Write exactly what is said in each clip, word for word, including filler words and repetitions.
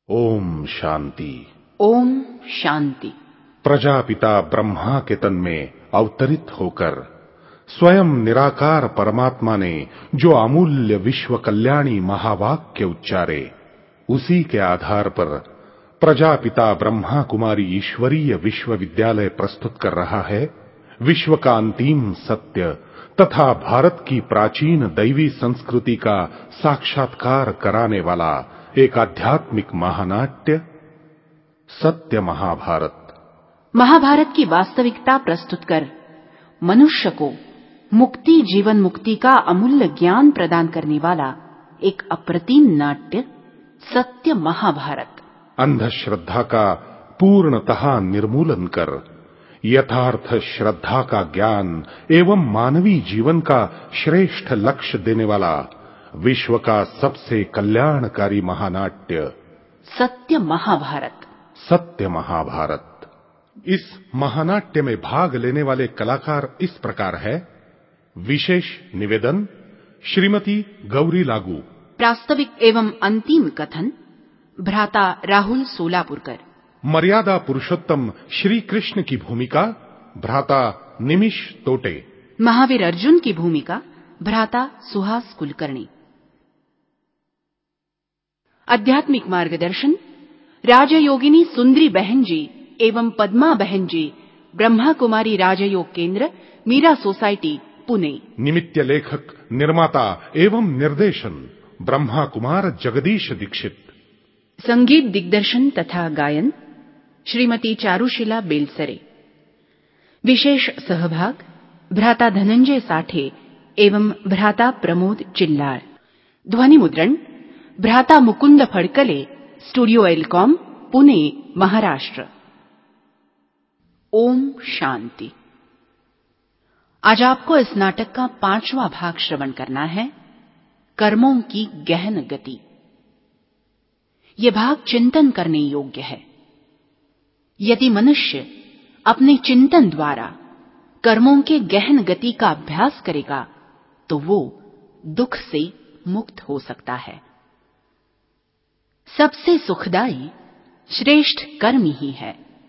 ओम शांति। ओम शांति। प्रजापिता ब्रह्मा के तन में अवतरित होकर स्वयं निराकार परमात्मा ने जो अमूल्य विश्व कल्याणी महावाक्य उच्चारे, उसी के आधार पर प्रजापिता ब्रह्मा कुमारी ईश्वरीय विश्वविद्यालय प्रस्तुत कर रहा है विश्व का अंतिम सत्य तथा भारत की प्राचीन दैवी संस्कृति का साक्षात्कार कराने वाला एक आध्यात्मिक महानाट्य सत्य महाभारत। महाभारत की वास्तविकता प्रस्तुत कर मनुष्य को मुक्ति जीवन मुक्ति का अमूल्य ज्ञान प्रदान करने वाला एक अप्रतिम नाट्य सत्य महाभारत। अंधश्रद्धा का पूर्णतः निर्मूलन कर यथार्थ श्रद्धा का ज्ञान एवं मानवीय जीवन का श्रेष्ठ लक्ष्य देने वाला विश्व का सबसे कल्याणकारी महानाट्य सत्य महाभारत। सत्य महाभारत। इस महानाट्य में भाग लेने वाले कलाकार इस प्रकार है। विशेष निवेदन श्रीमती गौरी लागू। प्रास्ताविक एवं अंतिम कथन भ्राता राहुल सोलापुरकर। मर्यादा पुरुषोत्तम श्री कृष्ण की भूमिका भ्राता निमिष तोटे। महावीर अर्जुन की भूमिका भ्राता सुहास कुलकर्णी। आध्यात्मिक मार्गदर्शन राजयोगिनी सुंदरी बहन जी एवं पद्मा बहन जी, ब्रह्मा कुमारी राजयोग केंद्र, मीरा सोसाइटी, पुणे। निमित्त लेखक निर्माता एवं निर्देशन ब्रह्मा कुमार जगदीश दीक्षित। संगीत दिग्दर्शन तथा गायन श्रीमती चारुशिला बेलसरे। विशेष सहभाग भ्राता धनंजय साठे एवं भ्राता प्रमोद चिल्लाड़। ध्वनि मुद्रण भ्राता मुकुंद फड़कले, स्टूडियो एलकॉम, पुणे, महाराष्ट्र। ओम शांति। आज आपको इस नाटक का पांचवा भाग श्रवण करना है, कर्मों की गहन गति। यह भाग चिंतन करने योग्य है। यदि मनुष्य अपने चिंतन द्वारा कर्मों के गहन गति का अभ्यास करेगा तो वो दुख से मुक्त हो सकता है। सबसे सुखदायी श्रेष्ठ कर्म ही है।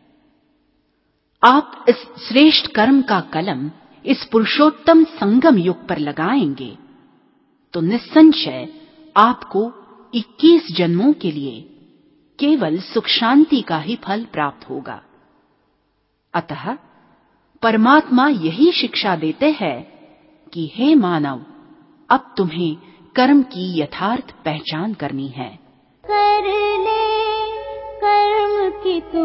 आप इस श्रेष्ठ कर्म का कलम इस पुरुषोत्तम संगम युग पर लगाएंगे तो निस्संशय आपको इक्कीस जन्मों के लिए केवल सुख शांति का ही फल प्राप्त होगा। अतः परमात्मा यही शिक्षा देते हैं कि हे मानव, अब तुम्हें कर्म की यथार्थ पहचान करनी है। कर ले कर्म की तू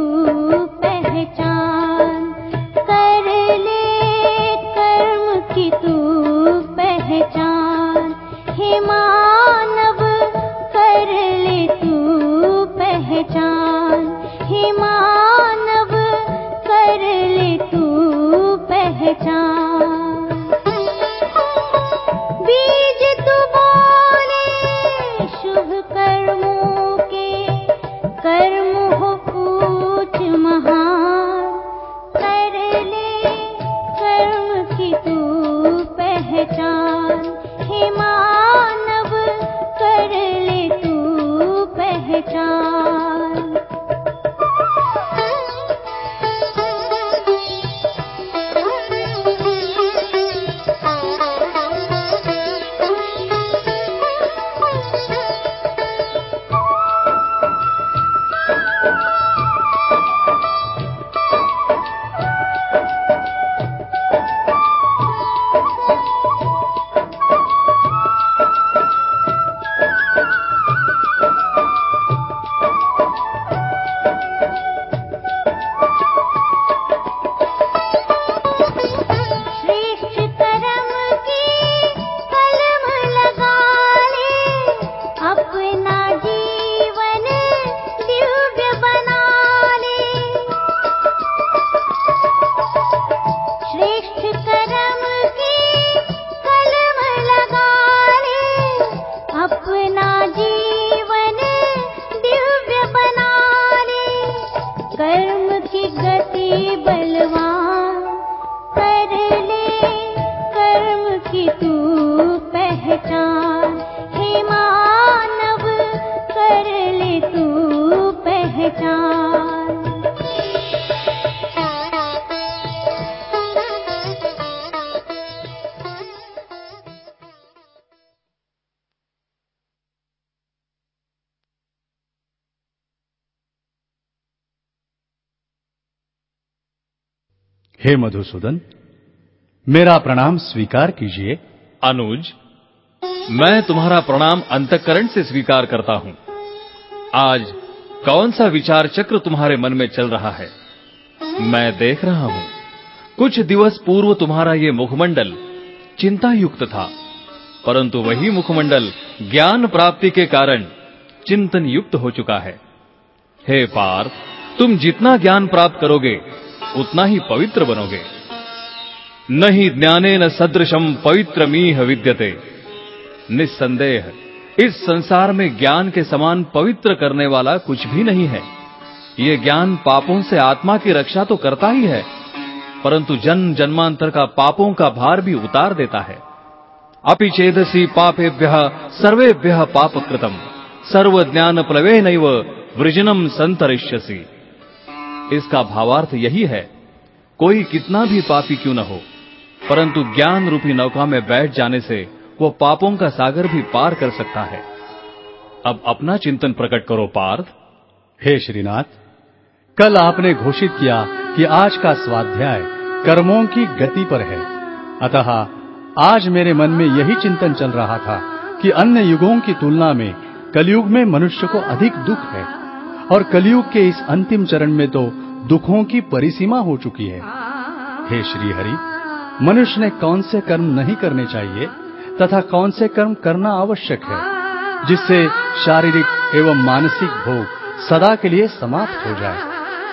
पहचान, कर ले कर्म की तू पहचान, हे मानव कर ले तू पहचान, हे मानव कर ले तू पहचान। बीज तू बोले शुभ कर्मों के, हे मधुसूदन, मेरा प्रणाम स्वीकार कीजिए। अनुज, मैं तुम्हारा प्रणाम अंतःकरण से स्वीकार करता हूं। आज कौन सा विचार चक्र तुम्हारे मन में चल रहा है? मैं देख रहा हूं, कुछ दिवस पूर्व तुम्हारा ये मुखमंडल चिंता युक्त था, परंतु वही मुखमंडल ज्ञान प्राप्ति के कारण चिंतन युक्त हो चुका है। हे पार्थ, तुम जितना ज्ञान प्राप्त करोगे उतना ही पवित्र बनोगे। नहीं ज्ञानेन सदृशम पवित्रमीह विद्यते। निस्संदेह इस संसार में ज्ञान के समान पवित्र करने वाला कुछ भी नहीं है। ये ज्ञान पापों से आत्मा की रक्षा तो करता ही है, परंतु जन्म जन्मांतर का पापों का भार भी उतार देता है। अपि चेदसि पापेभ्यः सर्वेभ्यः पापकृतम् सर्व ज्ञान प्लवेनैव वृजनम संतरिष्यसि। इसका भावार्थ यही है, कोई कितना भी पापी क्यों न हो, परंतु ज्ञान रूपी नौका में बैठ जाने से वो पापों का सागर भी पार कर सकता है। अब अपना चिंतन प्रकट करो पार्थ। हे श्रीनाथ, कल आपने घोषित किया कि आज का स्वाध्याय कर्मों की गति पर है, अतः आज मेरे मन में यही चिंतन चल रहा था कि अन्य युगों की तुलना में कलयुग में मनुष्य को अधिक दुख है, और कलयुग के इस अंतिम चरण में तो दुखों की परिसीमा हो चुकी है। हे श्री हरि, मनुष्य ने कौन से कर्म नहीं करने चाहिए तथा कौन से कर्म करना आवश्यक है, जिससे शारीरिक एवं मानसिक भोग सदा के लिए समाप्त हो जाए।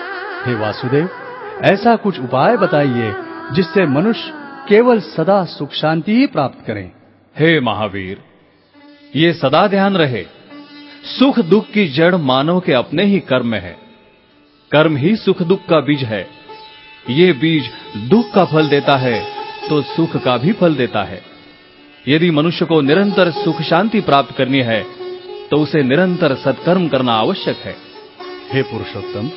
हे वासुदेव, ऐसा कुछ उपाय बताइए जिससे मनुष्य केवल सदा सुख शांति ही प्राप्त करें। हे महावीर, ये सदा ध्यान रहे, सुख दुख की जड़ मानव के अपने ही कर्म में है। कर्म ही सुख दुख का बीज है। ये बीज दुख का फल देता है तो सुख का भी फल देता है। यदि मनुष्य को निरंतर सुख शांति प्राप्त करनी है तो उसे निरंतर सत्कर्म करना आवश्यक है। हे पुरुषोत्तम,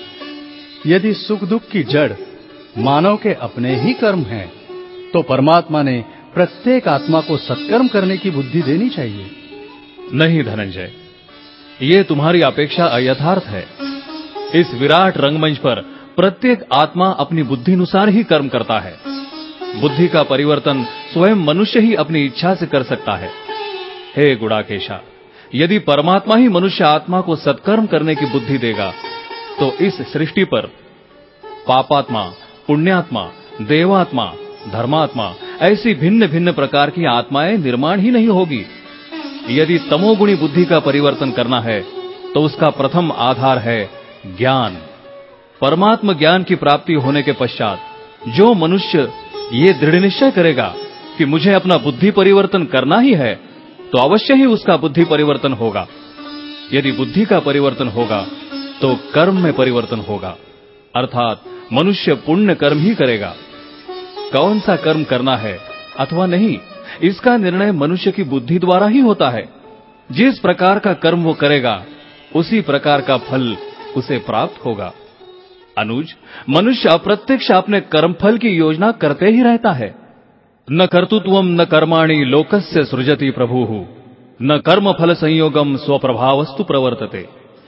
यदि सुख दुख की जड़ मानव के अपने ही कर्म हैं, तो परमात्मा ने प्रत्येक आत्मा को सत्कर्म करने की बुद्धि देनी चाहिए। नहीं धनंजय, ये तुम्हारी अपेक्षा अयथार्थ है। इस विराट रंगमंच पर प्रत्येक आत्मा अपनी बुद्धिनुसार ही कर्म करता है। बुद्धि का परिवर्तन स्वयं मनुष्य ही अपनी इच्छा से कर सकता है। हे गुड़ाकेशा, यदि परमात्मा ही मनुष्य आत्मा को सत्कर्म करने की बुद्धि देगा तो इस सृष्टि पर पापात्मा, पुण्यात्मा, देवात्मा, धर्मात्मा ऐसी भिन्न भिन्न प्रकार की आत्माएं निर्माण ही नहीं होगी। यदि तमोगुणी बुद्धि का परिवर्तन करना है तो उसका प्रथम आधार है ज्ञान। परमात्म ज्ञान की प्राप्ति होने के पश्चात जो मनुष्य ये दृढ़ निश्चय करेगा कि मुझे अपना बुद्धि परिवर्तन करना ही है, तो अवश्य ही उसका बुद्धि परिवर्तन होगा। यदि बुद्धि का परिवर्तन होगा तो कर्म में परिवर्तन होगा, अर्थात मनुष्य पुण्य कर्म ही करेगा। कौन सा कर्म करना है अथवा नहीं, इसका निर्णय मनुष्य की बुद्धि द्वारा ही होता है। जिस प्रकार का कर्म वो करेगा उसी प्रकार का फल उसे प्राप्त होगा। अनुज, मनुष्य अप्रत्यक्ष अपने कर्मफल की योजना करते ही रहता है। न कर्तृत्वम न कर्माणि लोकस्य सृजति प्रभुः न कर्म फल संयोगम स्वप्रभावस्तु प्रवर्तते।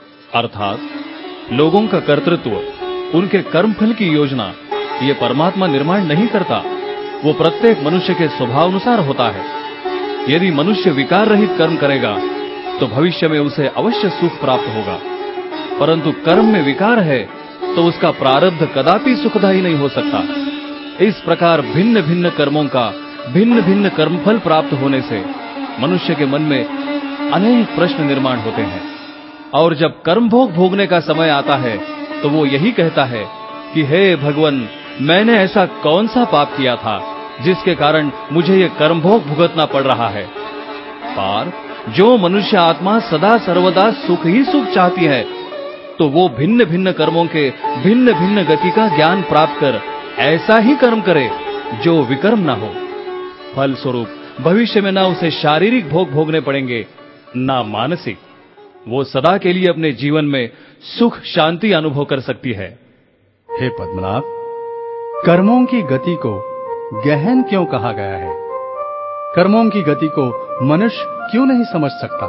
अर्थात लोगों का कर्तृत्व, उनके कर्मफल की योजना ये परमात्मा निर्माण नहीं करता, वो प्रत्येक मनुष्य के स्वभाव अनुसार होता है। यदि मनुष्य विकार रहित कर्म करेगा तो भविष्य में उसे अवश्य सुख प्राप्त होगा, परंतु कर्म में विकार है तो उसका प्रारब्ध कदापि सुखदायी नहीं हो सकता। इस प्रकार भिन्न भिन्न कर्मों का भिन्न भिन्न कर्मफल प्राप्त होने से मनुष्य के मन में अनेक प्रश्न निर्माण होते हैं, और जब कर्म भोग भोगने का समय आता है तो वो यही कहता है कि हे भगवान, मैंने ऐसा कौन सा पाप किया था जिसके कारण मुझे ये कर्म भोग भुगतना पड़ रहा है। पार जो मनुष्य आत्मा सदा सर्वदा सुख ही सुख चाहती है तो वो भिन्न भिन्न कर्मों के भिन्न भिन्न गति का ज्ञान प्राप्त कर ऐसा ही कर्म करे जो विकर्म ना हो। फल स्वरूप भविष्य में ना उसे शारीरिक भोग भोगने पड़ेंगे ना मानसिक। वो सदा के लिए अपने जीवन में सुख शांति अनुभव कर सकती है। हे पद्मनाभ, कर्मों की गति को गहन क्यों कहा गया है? कर्मों की गति को मनुष्य क्यों नहीं समझ सकता?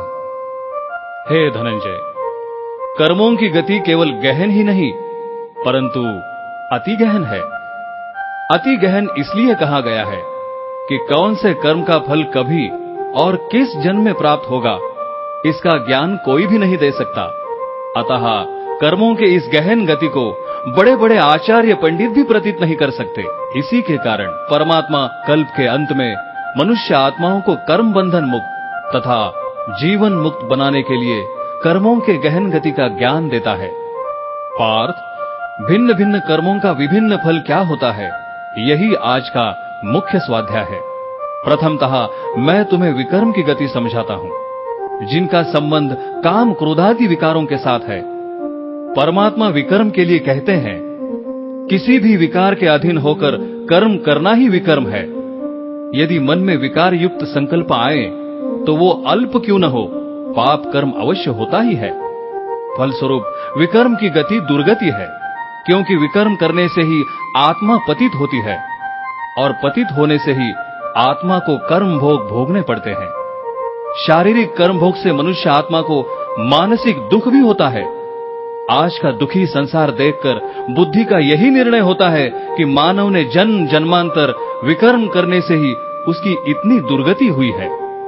हे धनंजय, कर्मों की गति केवल गहन ही नहीं परंतु अति गहन है। अति गहन इसलिए कहा गया है कि कौन से कर्म का फल कभी और किस जन्म में प्राप्त होगा, इसका ज्ञान कोई भी नहीं दे सकता। अतः कर्मों के इस गहन गति को बड़े बड़े आचार्य पंडित भी प्रतीत नहीं कर सकते। इसी के कारण परमात्मा कल्प के अंत में मनुष्य आत्माओं को कर्म बंधन मुक्त तथा जीवन मुक्त बनाने के लिए कर्मों के गहन गति का ज्ञान देता है। पार्थ, भिन्न भिन्न कर्मों का विभिन्न फल क्या होता है, यही आज का मुख्य स्वाध्याय है। प्रथमतः मैं तुम्हें विकर्म की गति समझाता हूं, जिनका संबंध काम क्रोधादि विकारों के साथ है। परमात्मा विकर्म के लिए कहते हैं, किसी भी विकार के अधीन होकर कर्म करना ही विकर्म है। यदि मन में विकार युक्त संकल्प आए तो वो अल्प क्यों न हो, पाप कर्म अवश्य होता ही है। फलस्वरूप विकर्म की गति दुर्गति है, क्योंकि विकर्म करने से ही आत्मा पतित होती है और पतित होने से ही आत्मा को कर्म भोग भोगने पड़ते हैं। शारीरिक कर्म भोग से मनुष्य आत्मा को मानसिक दुख भी होता है। आज का दुखी संसार देखकर बुद्धि का यही निर्णय होता है कि मानव ने जन्म जन्मांतर विकर्म करने से ही उसकी इतनी दुर्गति हुई है।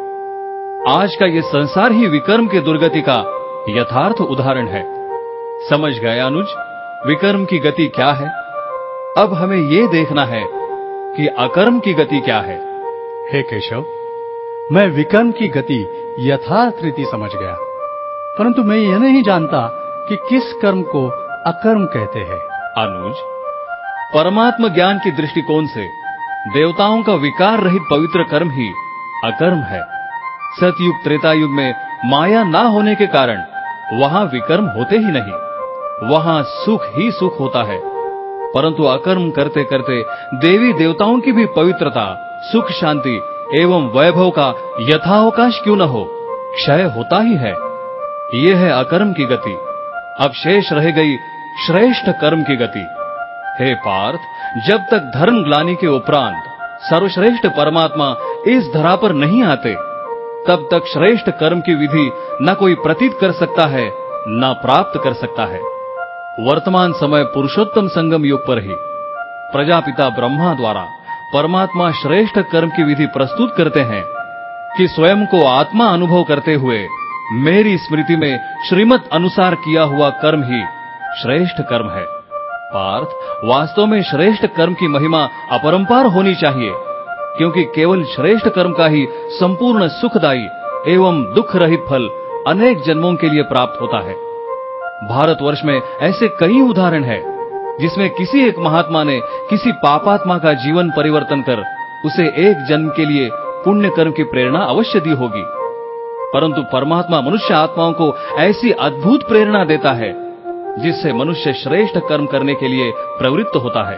आज का ये संसार ही विकर्म के दुर्गति का यथार्थ उदाहरण है। समझ गए अनुज, विकर्म की गति क्या है? अब हमें ये देखना है कि अकर्म की गति क्या है। हे केशव, मैं विकर्म की गति यथार्थ रीति समझ गया, परंतु मैं यह नहीं जानता कि किस कर्म को अकर्म कहते हैं। अनुज, परमात्म ज्ञान की दृष्टिकोण से देवताओं का विकार रहित पवित्र कर्म ही अकर्म है। सतयुग त्रेतायुग में माया ना होने के कारण वहां विकर्म होते ही नहीं, वहां सुख ही सुख होता है। परंतु अकर्म करते करते देवी देवताओं की भी पवित्रता, सुख शांति एवं वैभव का यथावकाश क्यों न हो, क्षय होता ही है। ये है अकर्म की गति। अब शेष रह गई श्रेष्ठ कर्म की गति। हे पार्थ, जब तक धर्म ग्लानि के उपरांत सर्वश्रेष्ठ परमात्मा इस धरा पर नहीं आते, तब तक श्रेष्ठ कर्म की विधि न कोई प्रतीत कर सकता है, न प्राप्त कर सकता है। वर्तमान समय पुरुषोत्तम संगम युग पर ही प्रजापिता ब्रह्मा द्वारा परमात्मा श्रेष्ठ कर्म की विधि प्रस्तुत करते हैं कि स्वयं को आत्मा अनुभव करते हुए मेरी स्मृति में श्रीमत अनुसार किया हुआ कर्म ही श्रेष्ठ कर्म है। पार्थ, वास्तव में श्रेष्ठ कर्म की महिमा अपरंपार होनी चाहिए, क्योंकि केवल श्रेष्ठ कर्म का ही संपूर्ण सुखदायी एवं दुख रहित फल अनेक जन्मों के लिए प्राप्त होता है। भारतवर्ष में ऐसे कई उदाहरण हैं, जिसमें किसी एक महात्मा ने किसी पापात्मा का जीवन परिवर्तन कर उसे एक जन्म के लिए पुण्य कर्म की प्रेरणा अवश्य दी होगी। परंतु परमात्मा मनुष्य आत्माओं को ऐसी अद्भुत प्रेरणा देता है, जिससे मनुष्य श्रेष्ठ कर्म करने के लिए प्रवृत्त होता है।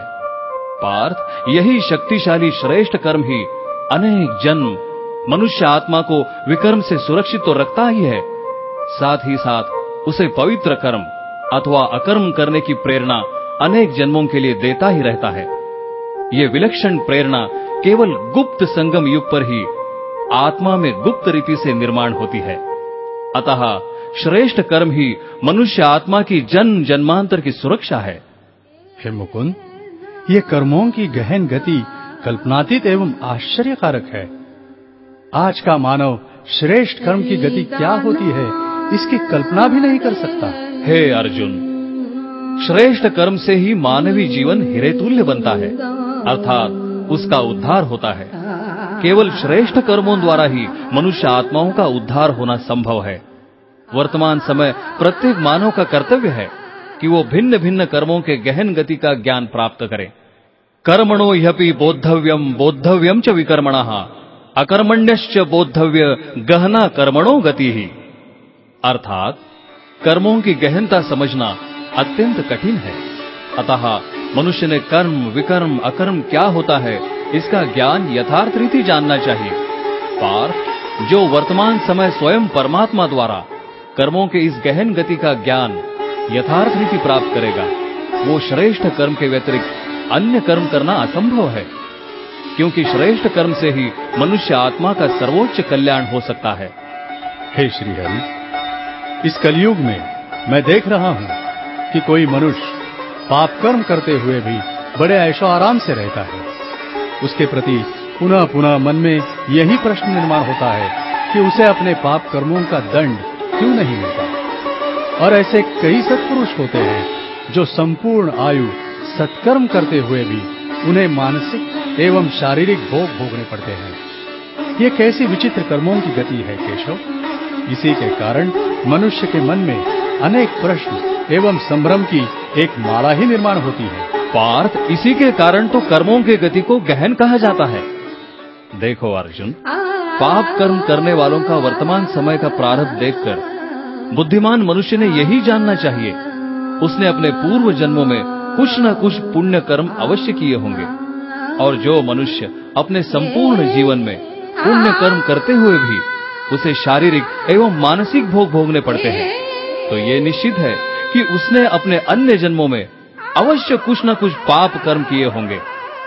पार्थ, यही शक्तिशाली श्रेष्ठ कर्म ही अनेक जन्म मनुष्य आत्मा को विकर्म से सुरक्षित तो रखता ही है, साथ ही साथ उसे पवित्र कर्म अथवा अकर्म करने की प्रेरणा अनेक जन्मों के लिए देता ही रहता है। ये विलक्षण प्रेरणा केवल गुप्त संगम युग पर ही आत्मा में गुप्त रीति से निर्माण होती है। अतः श्रेष्ठ कर्म ही मनुष्य आत्मा की जन्म जन्मांतर की सुरक्षा है। हे मुकुंद, ये कर्मों की गहन गति कल्पनातीत एवं आश्चर्यकारक है। आज का मानव श्रेष्ठ कर्म की गति क्या होती है, इसकी कल्पना भी नहीं कर सकता। हे अर्जुन, श्रेष्ठ कर्म से ही मानवी जीवन हिरेतुल्य बनता है, अर्थात उसका उद्धार होता है। केवल श्रेष्ठ कर्मों द्वारा ही मनुष्य आत्माओं का उद्धार होना संभव है। वर्तमान समय प्रत्येक मानव का कर्तव्य है कि वो भिन्न भिन्न कर्मों के गहन गति का ज्ञान प्राप्त करे। कर्मणो ह्यपि बोद्धव्यम बोद्धव्यम च विकर्मणः अकर्मण्यश्च बोद्धव्य गहना कर्मणो गति ही। अर्थात कर्मों की गहनता समझना अत्यंत कठिन है। अतः मनुष्य ने कर्म विकर्म अकर्म क्या होता है, इसका ज्ञान यथार्थ रीति जानना चाहिए। पार्थ, जो वर्तमान समय स्वयं परमात्मा द्वारा कर्मों के इस गहन गति का ज्ञान यथार्थ रीति प्राप्त करेगा, वो श्रेष्ठ कर्म के व्यतिरिक्त अन्य कर्म करना असंभव है, क्योंकि श्रेष्ठ कर्म से ही मनुष्य आत्मा का सर्वोच्च कल्याण हो सकता है। हे श्रीहरि, इस कलयुग में मैं देख रहा हूं कि कोई मनुष्य पाप कर्म करते हुए भी बड़े ऐशो आराम से रहता है, उसके प्रति पुनः पुनः मन में यही प्रश्न निर्माण होता है कि उसे अपने पाप कर्मों का दंड क्यों नहीं मिलता। और ऐसे कई सत्पुरुष होते हैं जो संपूर्ण आयु सत्कर्म करते हुए भी उन्हें मानसिक एवं शारीरिक भोग भोगने पड़ते हैं। ये कैसी विचित्र कर्मों की गति है केशव। इसी के कारण मनुष्य के मन में अनेक प्रश्न एवं संभ्रम की एक माला ही निर्माण होती है। पार्थ, इसी के कारण तो कर्मों के गति को गहन कहा जाता है। देखो अर्जुन, पाप कर्म करने वालों का वर्तमान समय का प्रारब्ध देखकर बुद्धिमान मनुष्य ने यही जानना चाहिए, उसने अपने पूर्व जन्मों में कुछ न कुछ पुण्य कर्म अवश्य किए होंगे। और जो मनुष्य अपने संपूर्ण जीवन में पुण्य कर्म करते हुए भी उसे शारीरिक एवं मानसिक भोग भोगने पड़ते हैं, तो ये निश्चित है कि उसने अपने अन्य जन्मों में अवश्य कुछ न कुछ पाप कर्म किए होंगे।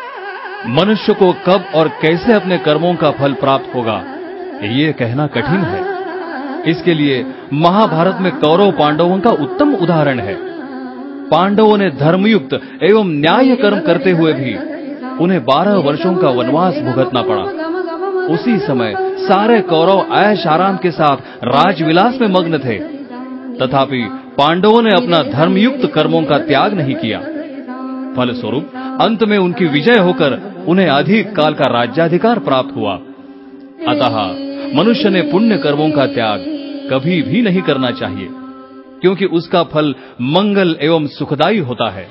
मनुष्य को कब और कैसे अपने कर्मों का फल प्राप्त होगा, ये कहना कठिन है। इसके लिए महाभारत में कौरव पांडवों का उत्तम उदाहरण है। पांडवों ने धर्मयुक्त एवं न्याय कर्म करते हुए भी उन्हें बारह वर्षों का वनवास भुगतना पड़ा। उसी समय सारे कौरव ऐश आराम के साथ राजविलास में मग्न थे, तथापि पांडवों ने अपना धर्मयुक्त कर्मों का त्याग नहीं किया। फलस्वरूप अंत में उनकी विजय होकर उन्हें अधिक काल का राज्याधिकार प्राप्त हुआ। अतः मनुष्य ने पुण्य कर्मों का त्याग कभी भी नहीं करना चाहिए, क्योंकि उसका फल मंगल एवं सुखदायी होता है।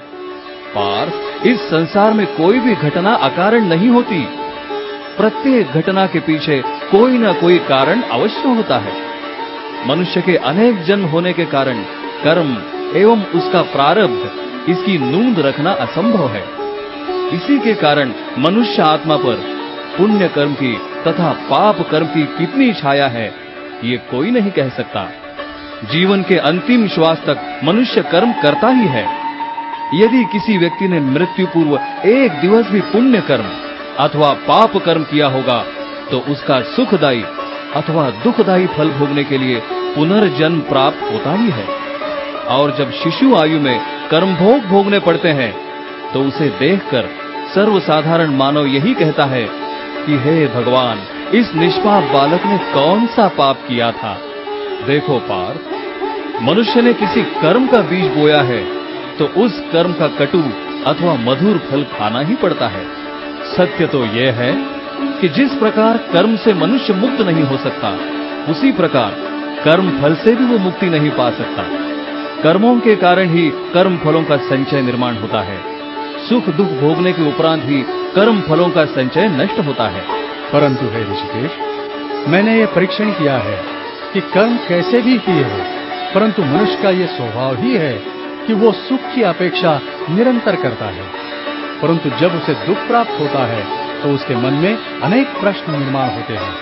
पार्थ, इस संसार में कोई भी घटना अकारण नहीं होती। प्रत्येक घटना के पीछे कोई न कोई कारण अवश्य होता है। मनुष्य के अनेक जन्म होने के कारण कर्म एवं उसका प्रारब्ध इसकी नोंद रखना असंभव है। इसी के कारण मनुष्य आत्मा पर पुण्य कर्म की तथा पाप कर्म की कितनी छाया है, ये कोई नहीं कह सकता। जीवन के अंतिम श्वास तक मनुष्य कर्म करता ही है। यदि किसी व्यक्ति ने मृत्यु पूर्व एक दिवस भी पुण्य कर्म अथवा पाप कर्म किया होगा, तो उसका सुखदायी अथवा दुखदायी फल भोगने के लिए पुनर्जन्म प्राप्त होता ही है। और जब शिशु आयु में कर्म भोग भोगने पड़ते हैं, तो उसे देखकर सर्वसाधारण मानव यही कहता है कि हे भगवान, इस निष्पाप बालक ने कौन सा पाप किया था। देखो पार्थ, मनुष्य ने किसी कर्म का बीज बोया है, तो उस कर्म का कटु अथवा मधुर फल खाना ही पड़ता है। सत्य तो यह है कि जिस प्रकार कर्म से मनुष्य मुक्त नहीं हो सकता, उसी प्रकार कर्म फल से भी वो मुक्ति नहीं पा सकता। कर्मों के कारण ही कर्म फलों का संचय निर्माण होता है। सुख दुख भोगने के उपरांत ही कर्म फलों का संचय नष्ट होता है। परंतु हे ऋषिकेश, मैंने ये परीक्षण किया है कि कर्म कैसे भी किए हो, परंतु मनुष्य का ये स्वभाव ही है कि वो सुख की अपेक्षा निरंतर करता है। परंतु जब उसे दुख प्राप्त होता है, तो उसके मन में अनेक प्रश्न निर्माण होते हैं।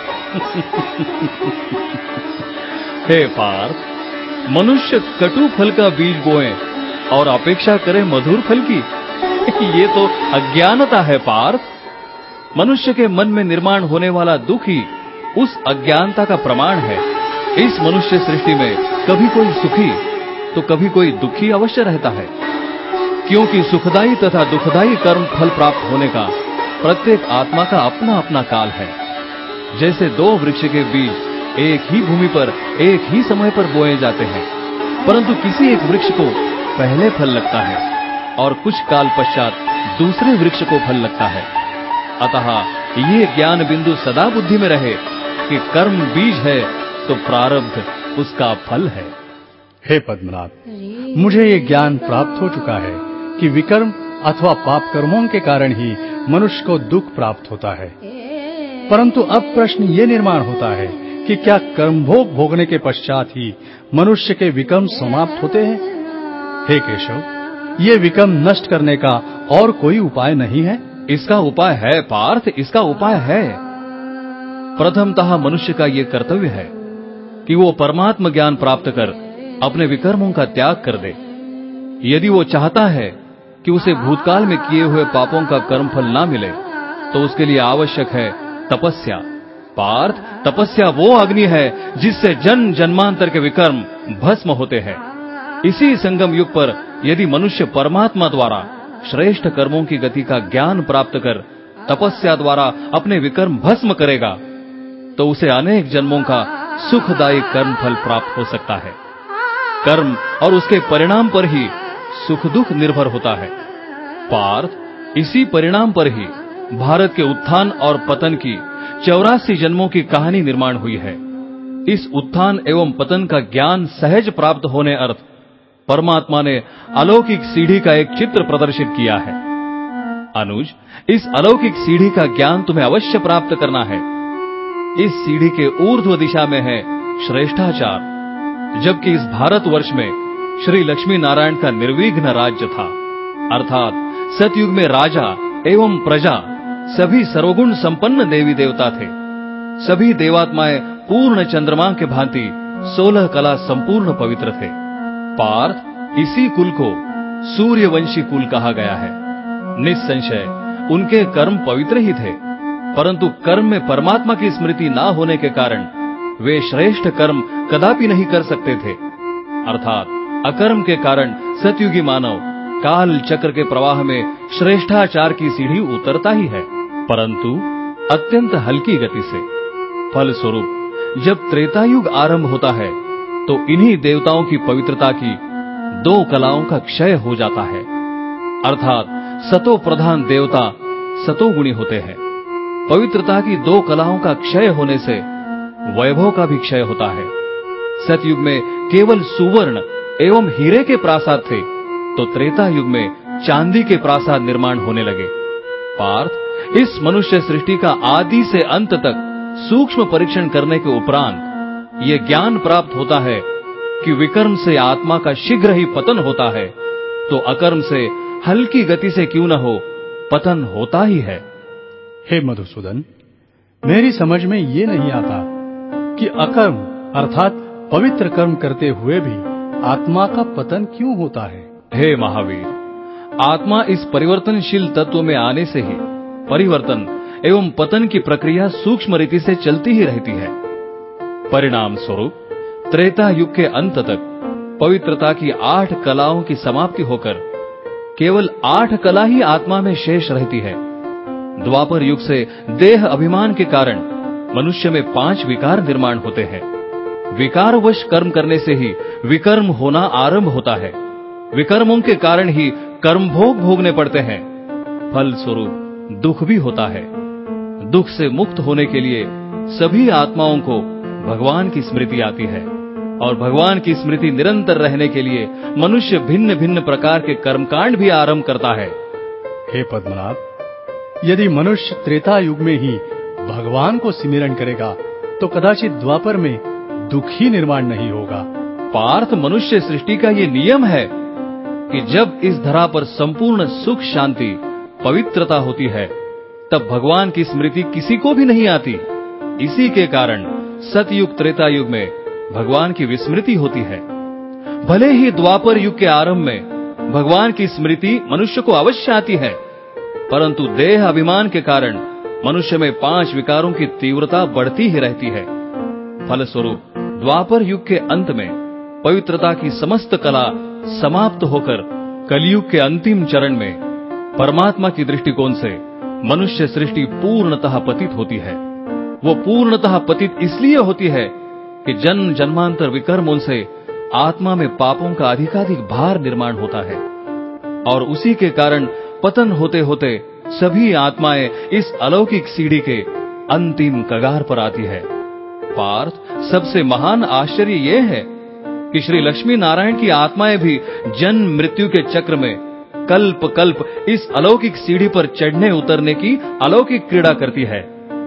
हे पार्थ, मनुष्य कटु फल का बीज बोए और अपेक्षा करे मधुर फल की, ये तो अज्ञानता है पार्थ। मनुष्य के मन में निर्माण होने वाला दुख ही उस अज्ञानता का प्रमाण है। इस मनुष्य सृष्टि में कभी कोई सुखी तो कभी कोई दुखी अवश्य रहता है, क्योंकि सुखदायी तथा दुखदायी कर्म फल प्राप्त होने का प्रत्येक आत्मा का अपना अपना काल है। जैसे दो वृक्ष के बीज एक ही भूमि पर एक ही समय पर बोए जाते हैं, परंतु किसी एक वृक्ष को पहले फल लगता है और कुछ काल पश्चात दूसरे वृक्ष को फल लगता है। अतः ये ज्ञान बिंदु सदा बुद्धि में रहे कि कर्म बीज है तो प्रारब्ध उसका फल है। हे पद्मनाभ, मुझे ये ज्ञान प्राप्त हो चुका है कि विकर्म अथवा पाप कर्मों के कारण ही मनुष्य को दुख प्राप्त होता है। परंतु अब प्रश्न ये निर्माण होता है कि क्या कर्म भोग भोगने के पश्चात ही मनुष्य के विकर्म समाप्त होते हैं? हे केशव, ये विकर्म नष्ट करने का और कोई उपाय नहीं है? इसका उपाय है पार्थ, इसका उपाय है। प्रथमतः मनुष्य का ये कर्तव्य है कि वो परमात्म ज्ञान प्राप्त कर अपने विकर्मों का त्याग कर दे। यदि वो चाहता है कि उसे भूतकाल में किए हुए पापों का कर्मफल ना मिले, तो उसके लिए आवश्यक है तपस्या। पार्थ, तपस्या वो अग्नि है जिससे जन्म जन्मांतर के विकर्म भस्म होते हैं। इसी संगम युग पर यदि मनुष्य परमात्मा द्वारा श्रेष्ठ कर्मों की गति का ज्ञान प्राप्त कर तपस्या द्वारा अपने विकर्म भस्म करेगा तो उसे अनेक जन्मों का सुखदायी कर्म फल प्राप्त हो सकता है। कर्म और उसके परिणाम पर ही सुख दुख निर्भर होता है। पार्थ, इसी परिणाम पर ही भारत के उत्थान और पतन की चौरासी जन्मों की कहानी निर्माण हुई है। इस उत्थान एवं पतन का ज्ञान सहज प्राप्त होने अर्थ परमात्मा ने अलौकिक सीढ़ी का एक चित्र प्रदर्शित किया है। अनुज, इस अलौकिक सीढ़ी का ज्ञान तुम्हें अवश्य प्राप्त करना है। इस सीढ़ी के ऊर्ध्व दिशा में है श्रेष्ठाचार, जबकि इस भारतवर्ष में श्री लक्ष्मी नारायण का निर्विघ्न राज्य था। अर्थात सतयुग में राजा एवं प्रजा सभी सर्वगुण संपन्न देवी देवता थे। सभी देवात्माएं पूर्ण चंद्रमा के भांति सोलह कला संपूर्ण पवित्र थे। पार्थ, इसी कुल को सूर्यवंशी कुल कहा गया है। निस्संशय उनके कर्म पवित्र ही थे, परंतु कर्म में परमात्मा की स्मृति ना होने के कारण वे श्रेष्ठ कर्म कदापि नहीं कर सकते थे। अर्थात अकर्म के कारण सतयुगी मानव काल चक्र के प्रवाह में श्रेष्ठाचार की सीढ़ी उतरता ही है, परंतु अत्यंत हल्की गति से। फलस्वरूप जब त्रेतायुग आरंभ होता है तो इन्हीं देवताओं की पवित्रता की दो कलाओं का क्षय हो जाता है। अर्थात सतो प्रधान देवता सतोगुणी होते हैं। पवित्रता की दो कलाओं का क्षय होने से वैभव का भी क्षय होता है। सतयुग में केवल सुवर्ण एवं हीरे के प्रासाद थे, तो त्रेता युग में चांदी के प्रासाद निर्माण होने लगे। पार्थ, इस मनुष्य सृष्टि का आदि से अंत तक सूक्ष्म परीक्षण करने के उपरांत ये ज्ञान प्राप्त होता है कि विकर्म से आत्मा का शीघ्र ही पतन होता है, तो अकर्म से हल्की गति से क्यों न हो, पतन होता ही है। हे मधुसूदन, मेरी समझ में ये नहीं आता कि अकर्म अर्थात पवित्र कर्म करते हुए भी आत्मा का पतन क्यों होता है। हे महावीर, आत्मा इस परिवर्तनशील तत्व में आने से ही परिवर्तन एवं पतन की प्रक्रिया सूक्ष्म रीति से चलती ही रहती है। परिणाम स्वरूप त्रेता युग के अंत तक पवित्रता की आठ कलाओं की समाप्ति होकर केवल आठ कला ही आत्मा में शेष रहती है। द्वापर युग से देह अभिमान के कारण मनुष्य में पांच विकार निर्माण होते हैं। विकारवश कर्म करने से ही विकर्म होना आरंभ होता है। विकर्मों के कारण ही कर्म भोग भोगने पड़ते हैं। फल स्वरूप दुख भी होता है। दुख से मुक्त होने के लिए सभी आत्माओं को भगवान की स्मृति आती है, और भगवान की स्मृति निरंतर रहने के लिए मनुष्य भिन्न भिन्न प्रकार के कर्मकांड भी आरंभ करता है। हे पद्मनाभ, यदि मनुष्य त्रेता युग में ही भगवान को सिमरण करेगा तो कदाचित द्वापर में दुख ही निर्माण नहीं होगा। पार्थ, मनुष्य सृष्टि का ये नियम है कि जब इस धरा पर संपूर्ण सुख शांति पवित्रता होती है, तब भगवान की स्मृति किसी को भी नहीं आती। इसी के कारण सतयुग त्रेता युग में भगवान की विस्मृति होती है। भले ही द्वापर युग के आरंभ में भगवान की स्मृति मनुष्य को अवश्य आती है, परंतु देह अभिमान के कारण मनुष्य में पांच विकारों की तीव्रता बढ़ती ही रहती है। फलस्वरूप द्वापर युग के अंत में पवित्रता की समस्त कला समाप्त होकर कलयुग के अंतिम चरण में परमात्मा की दृष्टिकोण से मनुष्य सृष्टि पूर्णतः पतित होती है। वो पूर्णतः पतित इसलिए होती है कि जन्म जन्मांतर विकर्मों से आत्मा में पापों का अधिकाधिक भार निर्माण होता है, और उसी के कारण पतन होते होते सभी आत्माएं इस अलौकिक सीढ़ी के अंतिम कगार पर आती है। पार्थ, सबसे महान आश्चर्य यह है कि श्री लक्ष्मी नारायण की आत्माएं भी जन्म मृत्यु के चक्र में कल्प कल्प इस अलौकिक सीढ़ी पर चढ़ने उतरने की अलौकिक क्रीड़ा करती है।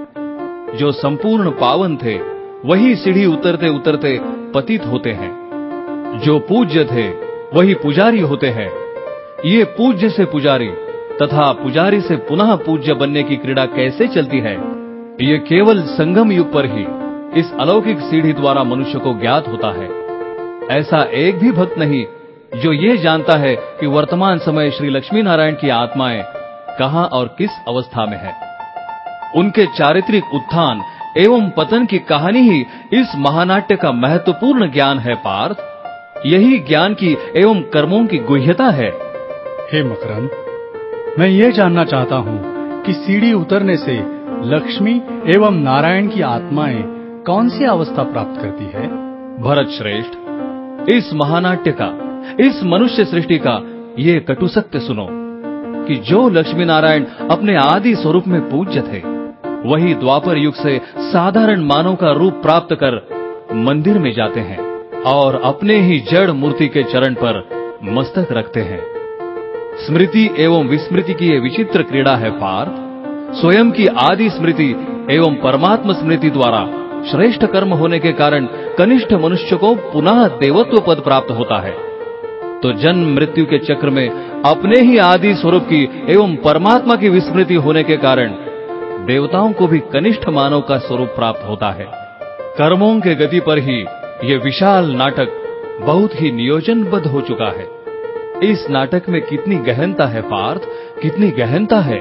जो संपूर्ण पावन थे वही सीढ़ी उतरते उतरते पतित होते हैं। जो पूज्य थे वही पुजारी होते हैं। ये पूज्य से पुजारी तथा पुजारी से पुनः पूज्य बनने की क्रीड़ा कैसे चलती है, ये केवल संगम युग पर ही इस अलौकिक सीढ़ी द्वारा मनुष्य को ज्ञात होता है। ऐसा एक भी भक्त नहीं जो ये जानता है कि वर्तमान समय श्री लक्ष्मी नारायण की आत्माएं कहां और किस अवस्था में है। उनके चारित्रिक उत्थान एवं पतन की कहानी ही इस महानाट्य का महत्वपूर्ण ज्ञान है। पार्थ, यही ज्ञान की एवं कर्मों की गुह्यता है। हे मकरंद, मैं ये जानना चाहता हूँ कि सीढ़ी उतरने से लक्ष्मी एवं नारायण की आत्माएं कौन सी अवस्था प्राप्त करती है? भरत श्रेष्ठ, इस महानाट्य का, इस मनुष्य सृष्टि का ये कटु सत्य सुनो कि जो लक्ष्मी नारायण अपने आदि स्वरूप में पूज्य थे, वही द्वापर युग से साधारण मानव का रूप प्राप्त कर मंदिर में जाते हैं और अपने ही जड़ मूर्ति के चरण पर मस्तक रखते हैं। स्मृति एवं विस्मृति की ये विचित्र क्रीड़ा है पार्थ। स्वयं की आदि स्मृति एवं परमात्म स्मृति द्वारा श्रेष्ठ कर्म होने के कारण कनिष्ठ मनुष्य को पुनः देवत्व पद प्राप्त होता है, तो जन्म मृत्यु के चक्र में अपने ही आदि स्वरूप की एवं परमात्मा की विस्मृति होने के कारण देवताओं को भी कनिष्ठ मानव का स्वरूप प्राप्त होता है। कर्मों के गति पर ही ये विशाल नाटक बहुत ही नियोजनबद्ध हो चुका है। इस नाटक में कितनी गहनता है पार्थ, कितनी गहनता है।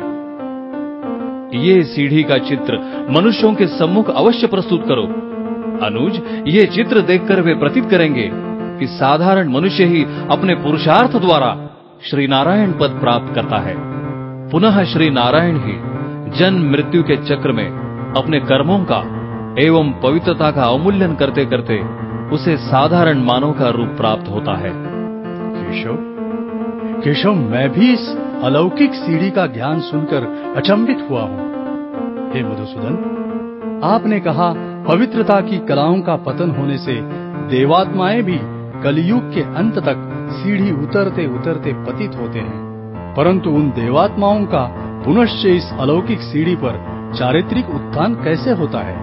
ये सीढ़ी का चित्र मनुष्यों के सम्मुख अवश्य प्रस्तुत करो। अनुज, ये चित्र देखकर वे प्रतीत करेंगे कि साधारण मनुष्य ही अपने पुरुषार्थ द्वारा श्री नारायण पद प्राप्त करता है। पुनः श्री नारायण ही जन्म मृत्यु के चक्र में अपने कर्मों का एवं पवित्रता का अवमूल्यन करते करते उसे साधारण मानव का रूप प्राप्त होता है। केशव, केशव, मैं भी इस अलौकिक सीढ़ी का ज्ञान सुनकर अचंभित हुआ हूँ। हे मधुसूदन, आपने कहा पवित्रता की कलाओं का पतन होने से देवात्माएं भी कलयुग के अंत तक सीढ़ी उतरते उतरते पतित होते हैं, परंतु उन देवात्माओं का पुनश्च इस अलौकिक सीढ़ी पर चारित्रिक उत्थान कैसे होता है?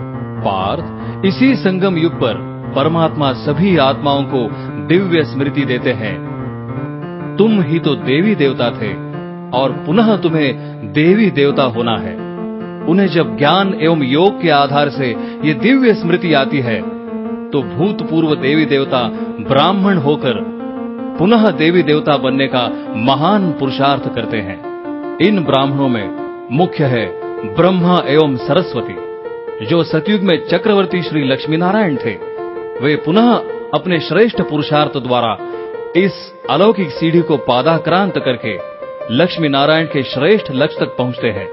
पार्थ, इसी संगम युग पर परमात्मा सभी आत्माओं को दिव्य स्मृति देते हैं। तुम ही तो देवी देवता थे और पुनः तुम्हें देवी देवता होना है। उन्हें जब ज्ञान एवं योग के आधार से ये दिव्य स्मृति आती है, तो भूतपूर्व देवी देवता ब्राह्मण होकर पुनः देवी देवता बनने का महान पुरुषार्थ करते हैं। इन ब्राह्मणों में मुख्य है ब्रह्मा एवं सरस्वती। जो सतयुग में चक्रवर्ती श्री लक्ष्मी नारायण थे, वे पुनः अपने श्रेष्ठ पुरुषार्थ द्वारा इस अलौकिक सीढ़ी को पादाक्रांत करके लक्ष्मी नारायण के श्रेष्ठ लक्ष्य तक पहुंचते हैं।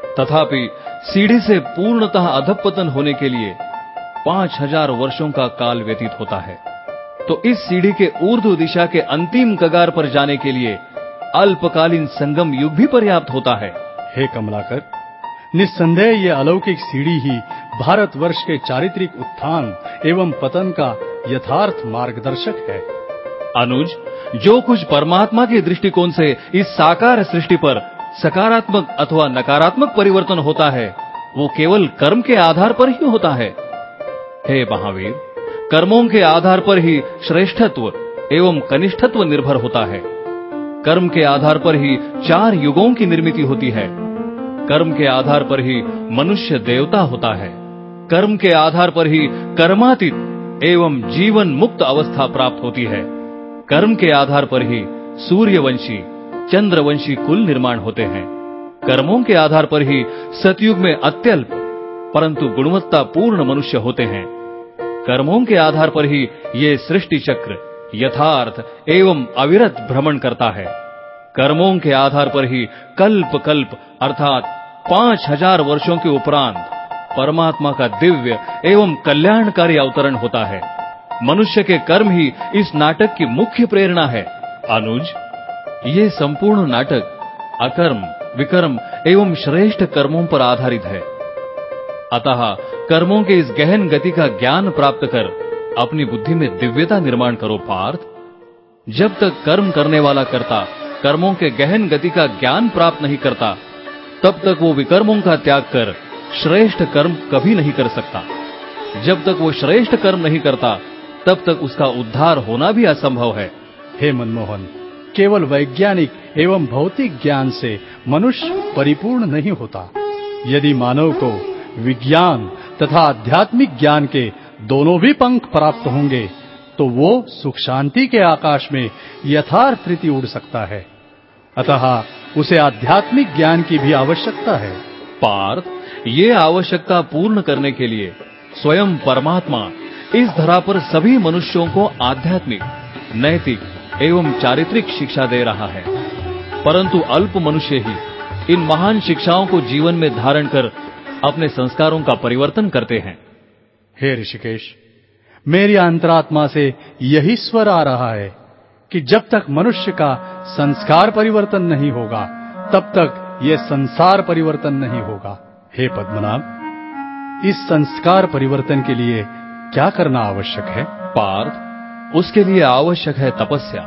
तथापि सीढ़ी से पूर्णतः अधपतन होने के लिए पांच हजार वर्षों का काल व्यतीत होता है। तो इस सीढ़ी के ऊर्ध्व दिशा के अंतिम कगार पर जाने के लिए अल्पकालीन संगम युग भी पर्याप्त होता है। हे कमलाकर, निस्संदेह ये अलौकिक सीढ़ी ही भारतवर्ष के चारित्रिक उत्थान एवं पतन का यथार्थ मार्गदर्शक है। अनुज, जो कुछ परमात्मा के दृष्टिकोण से इस साकार सृष्टि पर सकारात्मक अथवा नकारात्मक परिवर्तन होता है, वो केवल कर्म के आधार पर ही होता है। हे महावीर, कर्मों के आधार पर ही श्रेष्ठत्व एवं कनिष्ठत्व निर्भर होता है। कर्म के आधार पर ही चार युगों की निर्मिति होती है। कर्म के आधार पर ही मनुष्य देवता होता है। कर्म के आधार पर ही कर्मातीत एवं जीवन मुक्त अवस्था प्राप्त होती है। कर्म के आधार पर ही सूर्यवंशी, चंद्रवंशी कुल निर्माण होते हैं। कर्मों के आधार पर ही सतयुग में अत्यल्प परंतु गुणवत्ता पूर्ण मनुष्य होते हैं। कर्मों के आधार पर ही ये सृष्टि चक्र यथार्थ एवं अविरत भ्रमण करता है। कर्मों के आधार पर ही कल्प कल्प अर्थात पांच हजार वर्षों के उपरांत परमात्मा का दिव्य एवं कल्याणकारी अवतरण होता है। मनुष्य के कर्म ही इस नाटक की मुख्य प्रेरणा है। अनुज, ये संपूर्ण नाटक अकर्म, विकर्म एवं श्रेष्ठ कर्मों पर आधारित है। अतः कर्मों के इस गहन गति का ज्ञान प्राप्त कर अपनी बुद्धि में दिव्यता निर्माण करो पार्थ। जब तक कर्म करने वाला कर्ता कर्मों के गहन गति का ज्ञान प्राप्त नहीं करता, तब तक वो विकर्मों का त्याग कर श्रेष्ठ कर्म कभी नहीं कर सकता। जब तक वो श्रेष्ठ कर्म नहीं करता, तब तक उसका उद्धार होना भी असंभव है। हे मनमोहन, केवल वैज्ञानिक एवं भौतिक ज्ञान से मनुष्य परिपूर्ण नहीं होता। यदि मानव को विज्ञान तथा आध्यात्मिक ज्ञान के दोनों भी पंख प्राप्त होंगे, तो वो सुख शांति के आकाश में यथार्थ रीति उड़ सकता है। अतः उसे आध्यात्मिक ज्ञान की भी आवश्यकता है। पार्थ, ये आवश्यकता पूर्ण करने के लिए स्वयं परमात्मा इस धरा पर सभी मनुष्यों को आध्यात्मिक, नैतिक एवं चारित्रिक शिक्षा दे रहा है। परंतु अल्प मनुष्य ही इन महान शिक्षाओं को जीवन में धारण कर अपने संस्कारों का परिवर्तन करते हैं। हे ऋषिकेश, मेरी अंतरात्मा से यही स्वर आ रहा है कि जब तक मनुष्य का संस्कार परिवर्तन नहीं होगा, तब तक यह संसार परिवर्तन नहीं होगा। हे पद्मनाभ, इस संस्कार परिवर्तन के लिए क्या करना आवश्यक है? पार्थ, उसके लिए आवश्यक है तपस्या।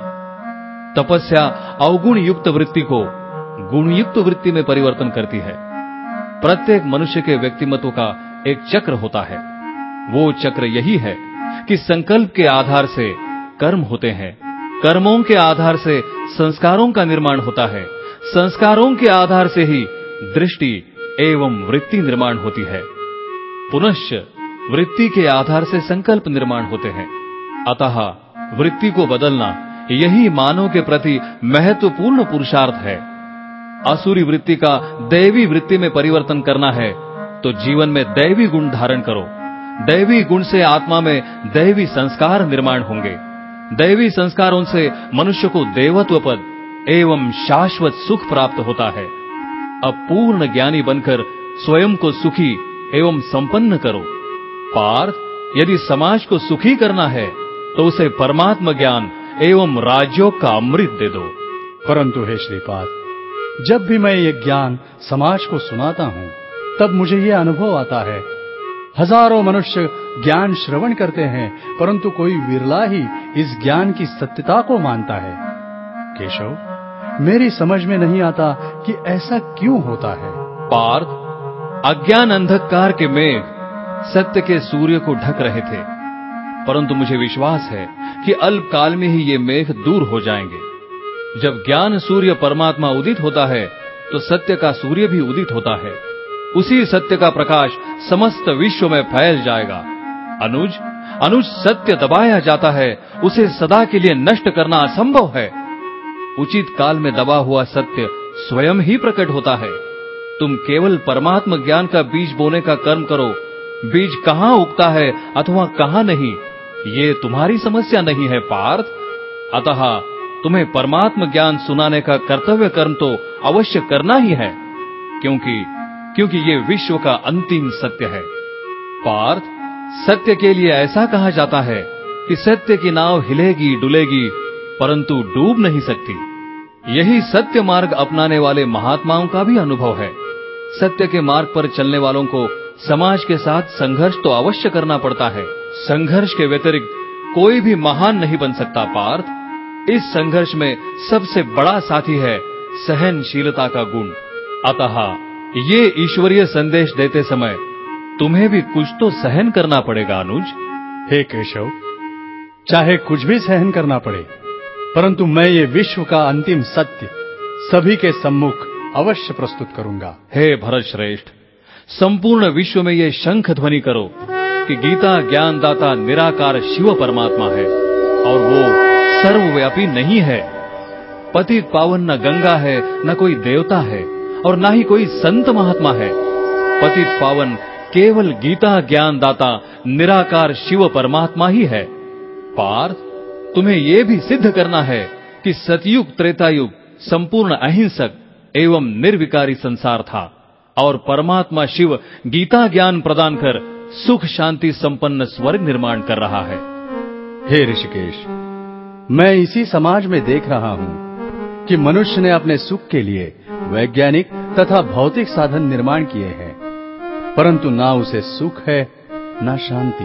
तपस्या अवगुण युक्त वृत्ति को गुण युक्त वृत्ति में परिवर्तन करती है। प्रत्येक मनुष्य के व्यक्तिमत्व का एक चक्र होता है। वो चक्र यही है कि संकल्प के आधार से कर्म होते हैं, कर्मों के आधार से संस्कारों का निर्माण होता है, संस्कारों के आधार से ही दृष्टि एवं वृत्ति निर्माण होती है, पुनश्च वृत्ति के आधार से संकल्प निर्माण होते हैं। अतः वृत्ति को बदलना यही मानव के प्रति महत्वपूर्ण पुरुषार्थ है। असुरी वृत्ति का दैवी वृत्ति में परिवर्तन करना है तो जीवन में दैवी गुण धारण करो। दैवी गुण से आत्मा में दैवी संस्कार निर्माण होंगे। दैवी संस्कारों से मनुष्य को देवत्व पद एवं शाश्वत सुख प्राप्त होता है। अब पूर्ण ज्ञानी बनकर स्वयं को सुखी एवं संपन्न करो। पार्थ, यदि समाज को सुखी करना है तो उसे परमात्म ज्ञान एवं राजयोग का अमृत दे दो। परंतु हे श्रीपाद, जब भी मैं ये ज्ञान समाज को सुनाता हूँ, तब मुझे ये अनुभव आता है, हजारों मनुष्य ज्ञान श्रवण करते हैं, परंतु कोई विरला ही इस ज्ञान की सत्यता को मानता है। केशव, मेरी समझ में नहीं आता कि ऐसा क्यों होता है। पार्थ, अज्ञान अंधकार के मेघ सत्य के सूर्य को ढक रहे थे, परंतु मुझे विश्वास है कि अल्पकाल में ही ये मेघ दूर हो जाएंगे। जब ज्ञान सूर्य परमात्मा उदित होता है तो सत्य का सूर्य भी उदित होता है। उसी सत्य का प्रकाश समस्त विश्व में फैल जाएगा। अनुज, अनुज सत्य दबाया जाता है, उसे सदा के लिए नष्ट करना असंभव है। उचित काल में दबा हुआ सत्य स्वयं ही प्रकट होता है। तुम केवल परमात्म ज्ञान का बीज बोने का कर्म करो। बीज कहां उगता है अथवा कहां नहीं, ये तुम्हारी समस्या नहीं है पार्थ। अतः तुम्हें परमात्म ज्ञान सुनाने का कर्तव्य कर्म तो अवश्य करना ही है, क्योंकि क्योंकि ये विश्व का अंतिम सत्य है। पार्थ, सत्य के लिए ऐसा कहा जाता है कि सत्य की नाव हिलेगी डुलेगी परंतु डूब नहीं सकती। यही सत्य मार्ग अपनाने वाले महात्माओं का भी अनुभव है। सत्य के मार्ग पर चलने वालों को समाज के साथ संघर्ष तो अवश्य करना पड़ता है। संघर्ष के व्यतिरिक्त कोई भी महान नहीं बन सकता पार्थ। इस संघर्ष में सबसे बड़ा साथी है सहनशीलता का गुण। अतः ये ईश्वरीय संदेश देते समय तुम्हें भी कुछ तो सहन करना पड़ेगा अनुज। हे केशव, चाहे कुछ भी सहन करना पड़े, परंतु मैं ये विश्व का अंतिम सत्य सभी के सम्मुख अवश्य प्रस्तुत करूंगा। हे भरत श्रेष्ठ, संपूर्ण विश्व में ये शंख ध्वनि करो कि गीता ज्ञानदाता निराकार शिव परमात्मा है और वो सर्वव्यापी नहीं है। पतित पावन न गंगा है, न कोई देवता है और न ही कोई संत महात्मा है। पतित पावन केवल गीता ज्ञानदाता निराकार शिव परमात्मा ही है। पार्थ, तुम्हें यह भी सिद्ध करना है कि सतयुग त्रेतायुग संपूर्ण अहिंसक एवं निर्विकारी संसार था और परमात्मा शिव गीता ज्ञान प्रदान कर सुख शांति संपन्न स्वर्ग निर्माण कर रहा है। हे ऋषिकेश, मैं इसी समाज में देख रहा हूँ कि मनुष्य ने अपने सुख के लिए वैज्ञानिक तथा भौतिक साधन निर्माण किए हैं, परंतु ना उसे सुख है ना शांति।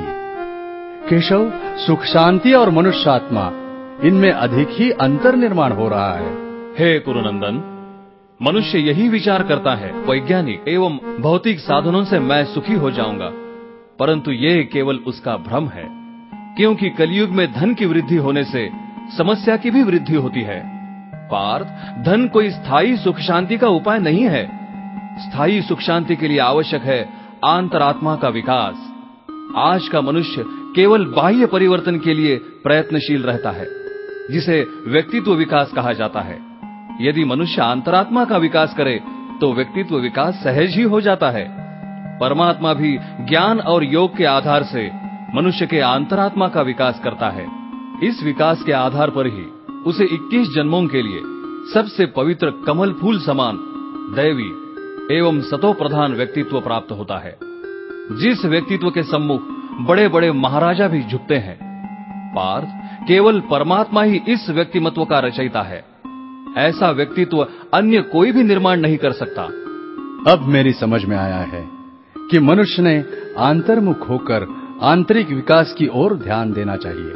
केशव, सुख शांति और मनुष्य आत्मा, इनमें अधिक ही अंतर निर्माण हो रहा है। हे कुरुनंदन, मनुष्य यही विचार करता है वैज्ञानिक एवं भौतिक साधनों से मैं सुखी हो जाऊंगा, परंतु ये केवल उसका भ्रम है, क्योंकि कलयुग में धन की वृद्धि होने से समस्या की भी वृद्धि होती है। पार्थ, धन कोई स्थायी सुख शांति का उपाय नहीं है। स्थायी सुख शांति के लिए आवश्यक है आंतरात्मा का विकास। आज का मनुष्य केवल बाह्य परिवर्तन के लिए प्रयत्नशील रहता है, जिसे व्यक्तित्व विकास कहा जाता है। यदि मनुष्य अंतरात्मा का विकास करे तो व्यक्तित्व विकास सहज ही हो जाता है। परमात्मा भी ज्ञान और योग के आधार से मनुष्य के अंतरात्मा का विकास करता है। इस विकास के आधार पर ही उसे इक्कीस जन्मों के लिए सबसे पवित्र कमल फूल समान दैवी एवं सतो प्रधान व्यक्तित्व प्राप्त होता है, जिस व्यक्तित्व के सम्मुख बड़े बड़े महाराजा भी झुकते हैं। पार्थ, केवल परमात्मा ही इस व्यक्तिमत्व का रचयिता है। ऐसा व्यक्तित्व अन्य कोई भी निर्माण नहीं कर सकता। अब मेरी समझ में आया है कि मनुष्य ने आंतर्मुख होकर आंतरिक विकास की ओर ध्यान देना चाहिए।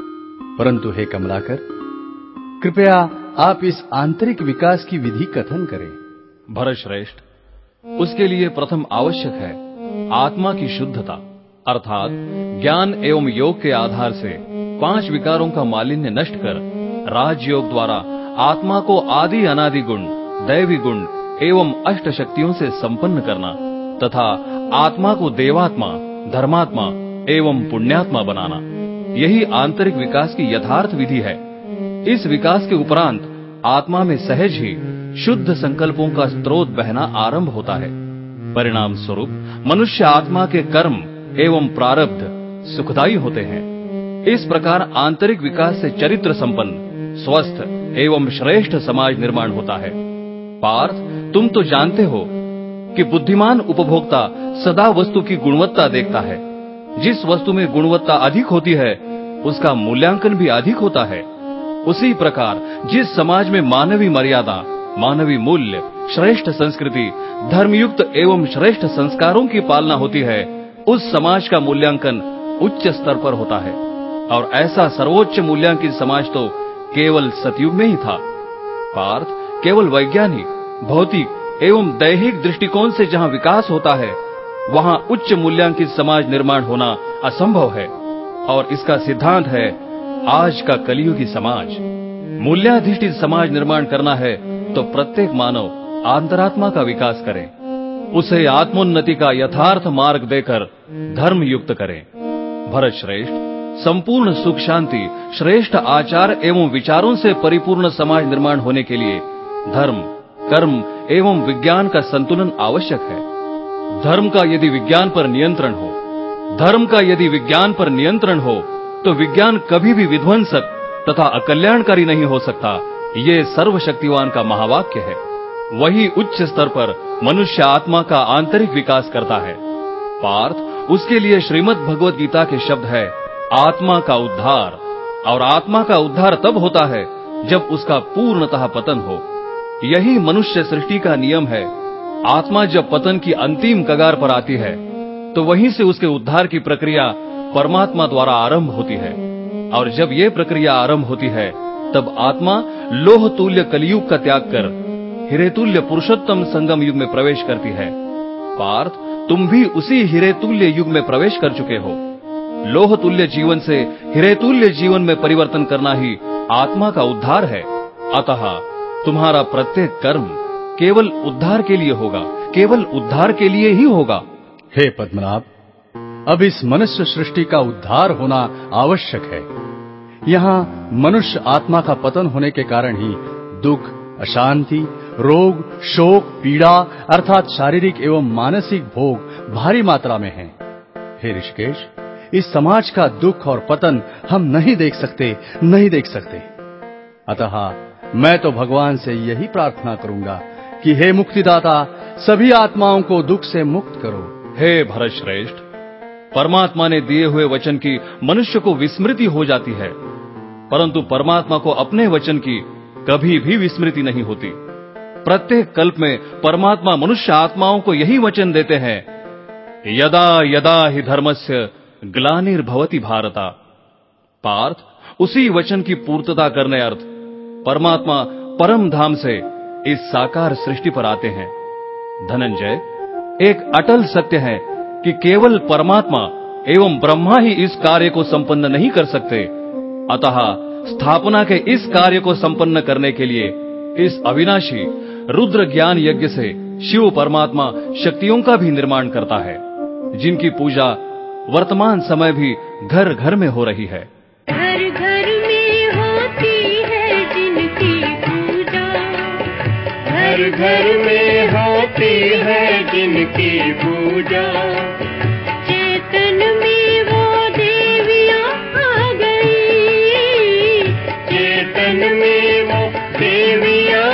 परंतु हे कमलाकर, कृपया आप इस आंतरिक विकास की विधि कथन करें। भरत श्रेष्ठ, उसके लिए प्रथम आवश्यक है आत्मा की शुद्धता, अर्थात ज्ञान एवं योग के आधार से पांच विकारों का मालिन्य नष्ट कर राजयोग द्वारा आत्मा को आदि अनादि गुण, दैवी गुण एवं अष्ट शक्तियों से संपन्न करना तथा आत्मा को देवात्मा, धर्मात्मा एवं पुण्यात्मा बनाना, यही आंतरिक विकास की यथार्थ विधि है। इस विकास के उपरांत आत्मा में सहज ही शुद्ध संकल्पों का स्रोत बहना आरंभ होता है। परिणाम स्वरूप मनुष्य आत्मा के कर्म एवं प्रारब्ध सुखदायी होते हैं। इस प्रकार आंतरिक विकास से चरित्र संपन्न, स्वस्थ एवं श्रेष्ठ समाज निर्माण होता है। पार्थ, तुम तो जानते हो कि बुद्धिमान उपभोक्ता सदा वस्तु की गुणवत्ता देखता है। जिस वस्तु में गुणवत्ता अधिक होती है उसका मूल्यांकन भी अधिक होता है। उसी प्रकार जिस समाज में मानवीय मर्यादा, मानवीय मूल्य, श्रेष्ठ संस्कृति, धर्मयुक्त एवं श्रेष्ठ संस्कारों की पालना होती है, उस समाज का मूल्यांकन उच्च स्तर पर होता है। और ऐसा सर्वोच्च मूल्यांकित समाज तो केवल सतयुग में ही था। पार्थ, केवल वैज्ञानिक, भौतिक एवं दैहिक दृष्टिकोण से जहां विकास होता है वहां उच्च मूल्यांकित समाज निर्माण होना असंभव है। और इसका सिद्धांत है आज का कलियुगी समाज। मूल्याधिष्ठित समाज निर्माण करना है तो प्रत्येक मानव अंतरात्मा का विकास करे, उसे आत्मोन्नति का यथार्थ मार्ग देकर धर्म युक्त करे। भरत श्रेष्ठ, संपूर्ण सुख शांति, श्रेष्ठ आचार एवं विचारों से परिपूर्ण समाज निर्माण होने के लिए धर्म, कर्म एवं विज्ञान का संतुलन आवश्यक है। धर्म का यदि विज्ञान पर नियंत्रण हो, धर्म का यदि विज्ञान पर नियंत्रण हो तो विज्ञान कभी भी विध्वंसक तथा अकल्याणकारी नहीं हो सकता। ये सर्वशक्तिवान का महावाक्य है। वही उच्च स्तर पर मनुष्य आत्मा का आंतरिक विकास करता है। पार्थ, उसके लिए श्रीमद् भगवद गीता के शब्द है आत्मा का उद्धार। और आत्मा का उद्धार तब होता है जब उसका पूर्णतः पतन हो। यही मनुष्य सृष्टि का नियम है। आत्मा जब पतन की अंतिम कगार पर आती है तो वहीं से उसके उद्धार की प्रक्रिया परमात्मा द्वारा आरंभ होती है। और जब ये प्रक्रिया आरंभ होती है तब आत्मा लोह तुल्य कलियुग का त्याग कर हीरे तुल्य पुरुषोत्तम संगम युग में प्रवेश करती है। पार्थ, तुम भी उसी हीरे तुल्य युग में प्रवेश कर चुके हो। लोह तुल्य जीवन से हीरे तुल्य जीवन में परिवर्तन करना ही आत्मा का उद्धार है। अतः तुम्हारा प्रत्येक कर्म केवल उद्धार के लिए होगा, केवल उद्धार के लिए ही होगा। हे पद्मनाभ, अब इस मनुष्य सृष्टि का उद्धार होना आवश्यक है। यहाँ मनुष्य आत्मा का पतन होने के कारण ही दुख, अशांति, रोग, शोक, पीड़ा अर्थात शारीरिक एवं मानसिक भोग भारी मात्रा में हैं। हे ऋषिकेश, इस समाज का दुख और पतन हम नहीं देख सकते, नहीं देख सकते। अतः मैं तो भगवान से यही प्रार्थना करूंगा कि हे मुक्तिदाता, सभी आत्माओं को दुख से मुक्त करो। हे भरत श्रेष्ठ, परमात्मा ने दिए हुए वचन की मनुष्य को विस्मृति हो जाती है, परंतु परमात्मा को अपने वचन की कभी भी विस्मृति नहीं होती। प्रत्येक कल्प में परमात्मा मनुष्य आत्माओं को यही वचन देते हैं, यदा यदा हि धर्मस्य ग्लानिर्भवति भारता। पार्थ, उसी वचन की पूर्तता करने अर्थ परमात्मा परम धाम से इस साकार सृष्टि पर आते हैं। धनंजय, एक अटल सत्य है कि केवल परमात्मा एवं ब्रह्मा ही इस कार्य को संपन्न नहीं कर सकते। अतः स्थापना के इस कार्य को संपन्न करने के लिए इस अविनाशी रुद्र ज्ञान यज्ञ से शिव परमात्मा शक्तियों का भी निर्माण करता है, जिनकी पूजा वर्तमान समय भी घर घर में हो रही है। घर घर में होती है जिनकी पूजा, घर घर में होती है जिनकी पूजा, चेतन में वो देवियां आ गई, चेतन में वो देवियां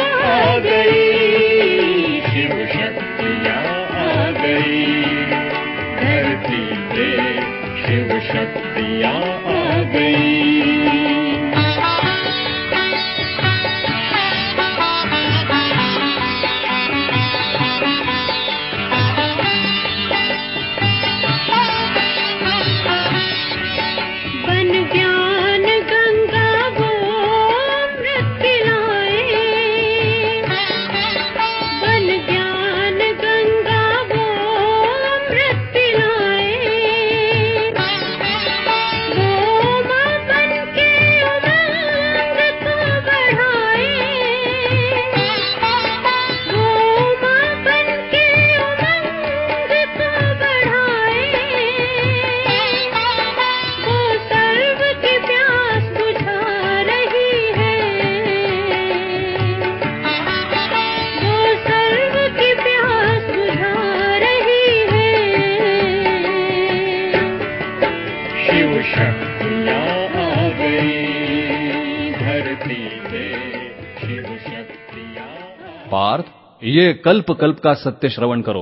पार्थ, ये कल्प कल्प का सत्य श्रवण करो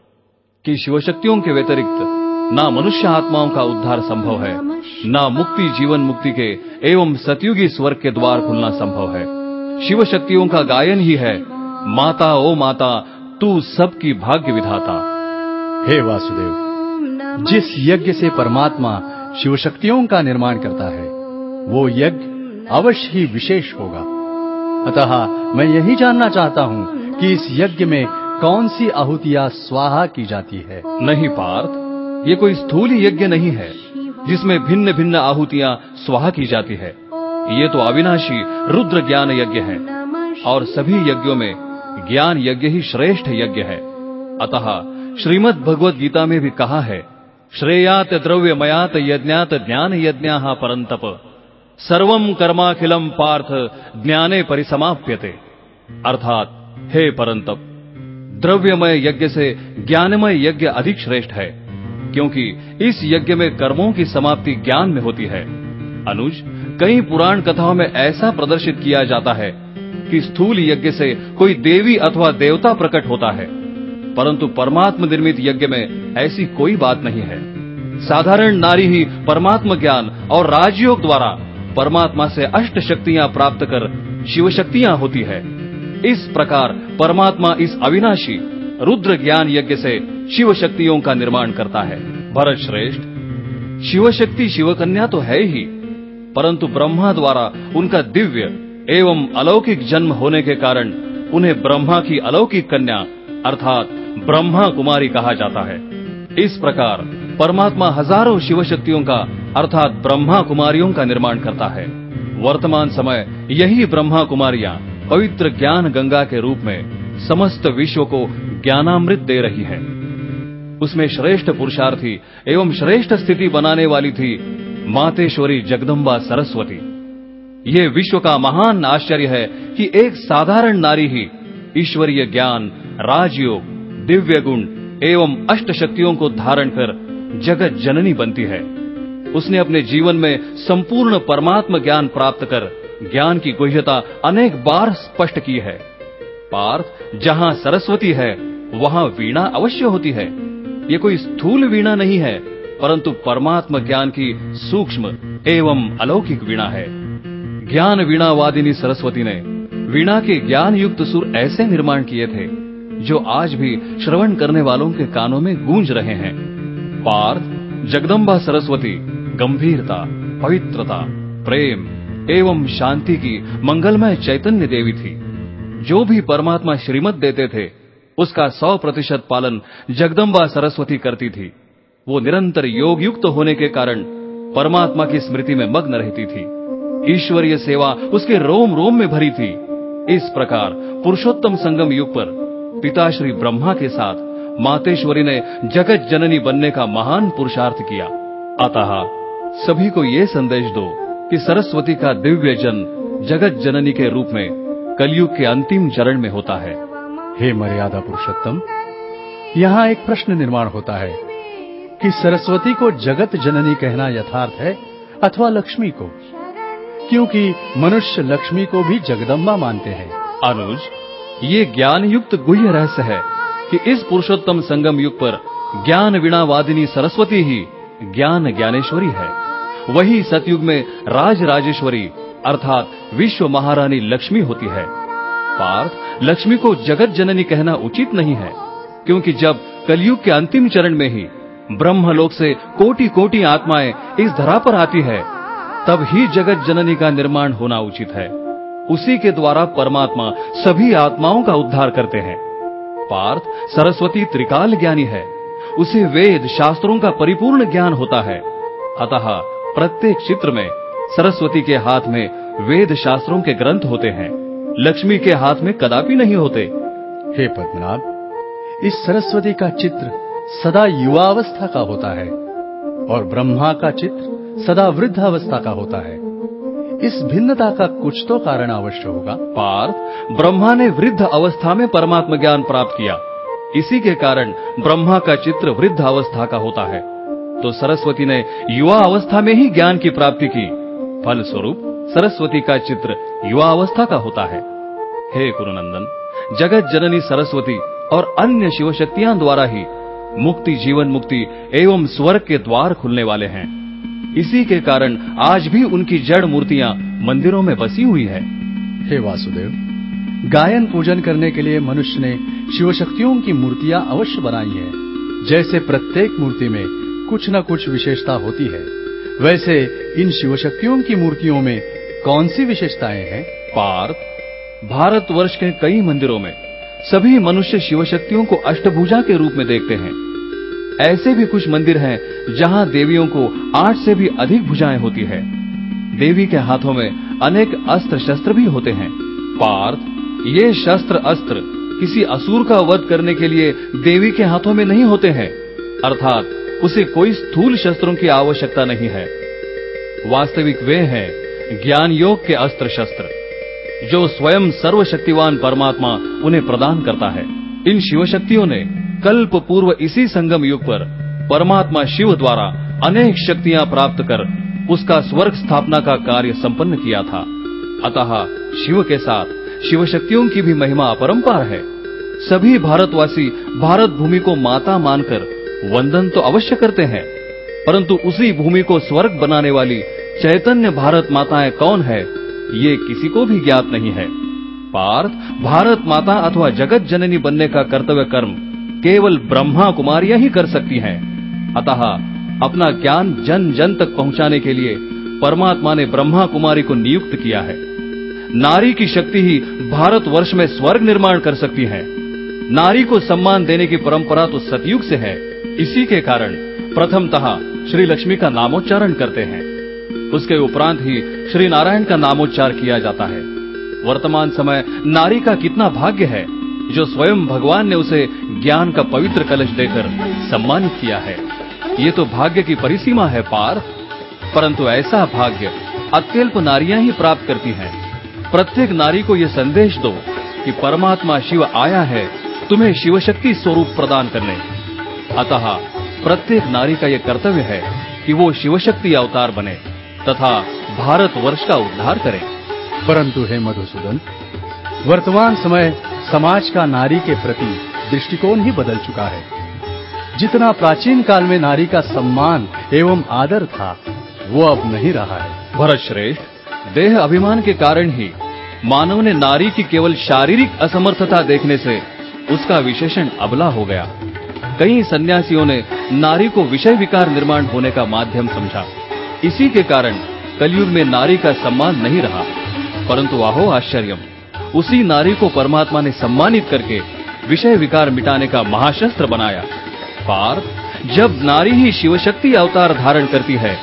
कि शिवशक्तियों के व्यतिरिक्त ना मनुष्य आत्माओं का उद्धार संभव है, ना मुक्ति जीवन मुक्ति के एवं सतयुगी स्वर्ग के द्वार खुलना संभव है। शिव शक्तियों का गायन ही है, माता ओ माता तू सबकी भाग्य विधाता। हे वासुदेव, जिस यज्ञ से परमात्मा शिव शक्तियों का निर्माण करता है वो यज्ञ अवश्य ही विशेष होगा। अतः मैं यही जानना चाहता हूँ कि इस यज्ञ में कौन सी आहुतियां स्वाहा की जाती है। नहीं पार्थ, ये कोई स्थूल यज्ञ नहीं है जिसमें भिन्न भिन्न आहुतियां स्वाहा की जाती है। ये तो अविनाशी रुद्र ज्ञान यज्ञ है और सभी यज्ञों में ज्ञान यज्ञ ही श्रेष्ठ यज्ञ है। अतः श्रीमद् भगवद गीता में भी कहा है, श्रेयात द्रव्यमयात यज्ञात ज्ञान यज्ञाः परंतप सर्वं कर्माखिलम पार्थ ज्ञाने परिसमाप्यते। अर्थात हे परंतप, द्रव्यमय यज्ञ से ज्ञानमय यज्ञ अधिक श्रेष्ठ है, क्योंकि इस यज्ञ में कर्मों की समाप्ति ज्ञान में होती है। अनुज, कई पुराण कथाओं में ऐसा प्रदर्शित किया जाता है कि स्थूल यज्ञ से कोई देवी अथवा देवता प्रकट होता है, परंतु परमात्म निर्मित यज्ञ में ऐसी कोई बात नहीं है। साधारण नारी ही परमात्म ज्ञान और राजयोग द्वारा परमात्मा से अष्ट शक्तियां प्राप्त कर शिव शक्तियां होती है। इस प्रकार परमात्मा इस अविनाशी रुद्र ज्ञान यज्ञ से शिव शक्तियों का निर्माण करता है। भरत श्रेष्ठ, शिव शक्ति शिव कन्या तो है ही, परंतु ब्रह्मा द्वारा उनका दिव्य एवं अलौकिक जन्म होने के कारण उन्हें ब्रह्मा की अलौकिक कन्या अर्थात ब्रह्मा कुमारी कहा जाता है। इस प्रकार परमात्मा हजारों शिव शक्तियों का अर्थात ब्रह्मा कुमारियों का निर्माण करता है। वर्तमान समय यही ब्रह्मा कुमारियां पवित्र ज्ञान गंगा के रूप में समस्त विश्व को ज्ञानामृत दे रही हैं। उसमें श्रेष्ठ पुरुषार्थी एवं श्रेष्ठ स्थिति बनाने वाली थी मातेश्वरी जगदम्बा सरस्वती। ये विश्व का महान आश्चर्य है कि एक साधारण नारी ही ईश्वरीय ज्ञान, राजयोग, दिव्य गुण एवं अष्ट शक्तियों को धारण कर जगत जननी बनती है। उसने अपने जीवन में संपूर्ण परमात्म ज्ञान प्राप्त कर ज्ञान की गुह्यता अनेक बार स्पष्ट की है। पार्थ, जहां सरस्वती है वहां वीणा अवश्य होती है। ये कोई स्थूल वीणा नहीं है, परंतु परमात्म ज्ञान की सूक्ष्म एवं अलौकिक वीणा है। ज्ञान वीणा वादिनी सरस्वती ने वीणा के ज्ञान युक्त सुर ऐसे निर्माण किए थे जो आज भी श्रवण करने वालों के कानों में गूंज रहे हैं। पार्थ, जगदम्बा सरस्वती गंभीरता, पवित्रता, प्रेम एवं शांति की मंगलमय चैतन्य देवी थी। जो भी परमात्मा श्रीमत देते थे उसका सौ प्रतिशत पालन जगदम्बा सरस्वती करती थी। वो निरंतर योग युक्त होने के कारण परमात्मा की स्मृति में मग्न रहती थी। ईश्वरीय सेवा उसके रोम रोम में भरी थी। इस प्रकार पुरुषोत्तम संगम युग पर पिता श्री ब्रह्मा के साथ मातेश्वरी ने जगत जननी बनने का महान पुरुषार्थ किया। अतः सभी को ये संदेश दो कि सरस्वती का दिव्य जन्म जगत जननी के रूप में कलयुग के अंतिम चरण में होता है। हे मर्यादा पुरुषोत्तम, यहाँ एक प्रश्न निर्माण होता है कि सरस्वती को जगत जननी कहना यथार्थ है अथवा लक्ष्मी को, क्योंकि मनुष्य लक्ष्मी को भी जगदम्बा मानते हैं। अनुज, ये ज्ञान युक्त गुह्य रहस्य है कि इस पुरुषोत्तम संगम युग पर ज्ञान वीणा वादिनी सरस्वती ही ज्ञान ज्ञानेश्वरी है। वही सतयुग में राज राजेश्वरी अर्थात विश्व महारानी लक्ष्मी होती है। पार्थ, लक्ष्मी को जगत जननी कहना उचित नहीं है, क्योंकि जब कलयुग के अंतिम चरण में ही ब्रह्मलोक से कोटि कोटि आत्माएं इस धरा पर आती है, तब ही जगत जननी का निर्माण होना उचित है। उसी के द्वारा परमात्मा सभी आत्माओं का उद्धार करते हैं। पार्थ, सरस्वती त्रिकाल ज्ञानी है। उसे वेद शास्त्रों का परिपूर्ण ज्ञान होता है। अतः प्रत्येक चित्र में सरस्वती के हाथ में वेद शास्त्रों के ग्रंथ होते हैं, लक्ष्मी के हाथ में कदापि नहीं होते। हे पद्मनाभ, इस सरस्वती का चित्र सदा युवावस्था का होता है और ब्रह्मा का चित्र सदा वृद्धावस्था का होता है। इस भिन्नता का कुछ तो कारण अवश्य होगा। पार्थ, ब्रह्मा ने वृद्ध अवस्था में परमात्म ज्ञान प्राप्त किया, इसी के कारण ब्रह्मा का चित्र वृद्ध अवस्था का होता है। तो सरस्वती ने युवा अवस्था में ही ज्ञान की प्राप्ति की, फलस्वरूप सरस्वती का चित्र युवावस्था का होता है। हे कुरुनंदन, जगत जननी सरस्वती और अन्य शिव शक्तियां द्वारा ही मुक्ति, जीवन मुक्ति एवं स्वर्ग के द्वार खुलने वाले हैं। इसी के कारण आज भी उनकी जड़ मूर्तियां मंदिरों में बसी हुई है। हे वासुदेव, गायन पूजन करने के लिए मनुष्य ने शिव शक्तियों की मूर्तियां अवश्य बनाई हैं। जैसे प्रत्येक मूर्ति में कुछ न कुछ विशेषता होती है, वैसे इन शिव शक्तियों की मूर्तियों में कौन सी विशेषताएं हैं? पार्थ, भारतवर्ष के कई मंदिरों में सभी मनुष्य शिव शक्तियों को अष्टभुजा के रूप में देखते हैं। ऐसे भी कुछ मंदिर हैं जहां देवियों को आठ से भी अधिक भुजाएं होती है। देवी के हाथों में अनेक अस्त्र शस्त्र भी होते हैं। पार्थ, ये शस्त्र अस्त्र किसी असुर का वध करने के लिए देवी के हाथों में नहीं होते हैं, अर्थात उसे कोई स्थूल शस्त्रों की आवश्यकता नहीं है। वास्तविक वे हैं ज्ञान योग के अस्त्र शस्त्र, जो स्वयं सर्वशक्तिवान परमात्मा उन्हें प्रदान करता है। इन शिव शक्तियों ने कल्प पूर्व इसी संगम युग पर परमात्मा शिव द्वारा अनेक शक्तियां प्राप्त कर उसका स्वर्ग स्थापना का कार्य संपन्न किया था। अतः शिव के साथ शिव शक्तियों की भी महिमा अपरंपार है। सभी भारतवासी भारत भूमि को माता मानकर वंदन तो अवश्य करते हैं, परंतु उसी भूमि को स्वर्ग बनाने वाली चैतन्य भारत माताएं कौन है, ये किसी को भी ज्ञात नहीं है। पार्थ, भारत माता अथवा जगत जननी बनने का कर्तव्य कर्म केवल ब्रह्मा कुमारियां ही कर सकती हैं। अतः अपना ज्ञान जन जन तक पहुंचाने के लिए परमात्मा ने ब्रह्मा कुमारी को नियुक्त किया है। नारी की शक्ति ही भारतवर्ष में स्वर्ग निर्माण कर सकती है। नारी को सम्मान देने की परंपरा तो सतयुग से है। इसी के कारण प्रथमतः श्री लक्ष्मी का नामोच्चारण करते हैं, उसके उपरांत ही श्री नारायण का नामोच्चार किया जाता है। वर्तमान समय नारी का कितना भाग्य है जो स्वयं भगवान ने उसे ज्ञान का पवित्र कलश देकर सम्मानित किया है। ये तो भाग्य की परिसीमा है पार्थ, परंतु ऐसा भाग्य अत्यल्प नारियां ही प्राप्त करती हैं। प्रत्येक नारी को यह संदेश दो कि परमात्मा शिव आया है तुम्हें शिव शक्ति स्वरूप प्रदान करने। अतः प्रत्येक नारी का यह कर्तव्य है कि वो शिव शक्ति अवतार बने तथा भारतवर्ष का उद्धार करें। परंतु हे मधुसूदन, वर्तमान समय समाज का नारी के प्रति दृष्टिकोण ही बदल चुका है। जितना प्राचीन काल में नारी का सम्मान एवं आदर था, वो अब नहीं रहा है। भरत श्रेष्ठ, देह अभिमान के कारण ही मानव ने नारी की केवल शारीरिक असमर्थता देखने से उसका विशेषण अबला हो गया। कई सन्यासियों ने नारी को विषय विकार निर्माण होने का माध्यम समझा। इसी के कारण कलयुग में नारी का सम्मान नहीं रहा। परंतु आहो आश्चर्यम, उसी नारी को परमात्मा ने सम्मानित करके विषय विकार मिटाने का महाशस्त्र बनाया। पार्थ, जब नारी ही शिव शक्ति अवतार धारण करती है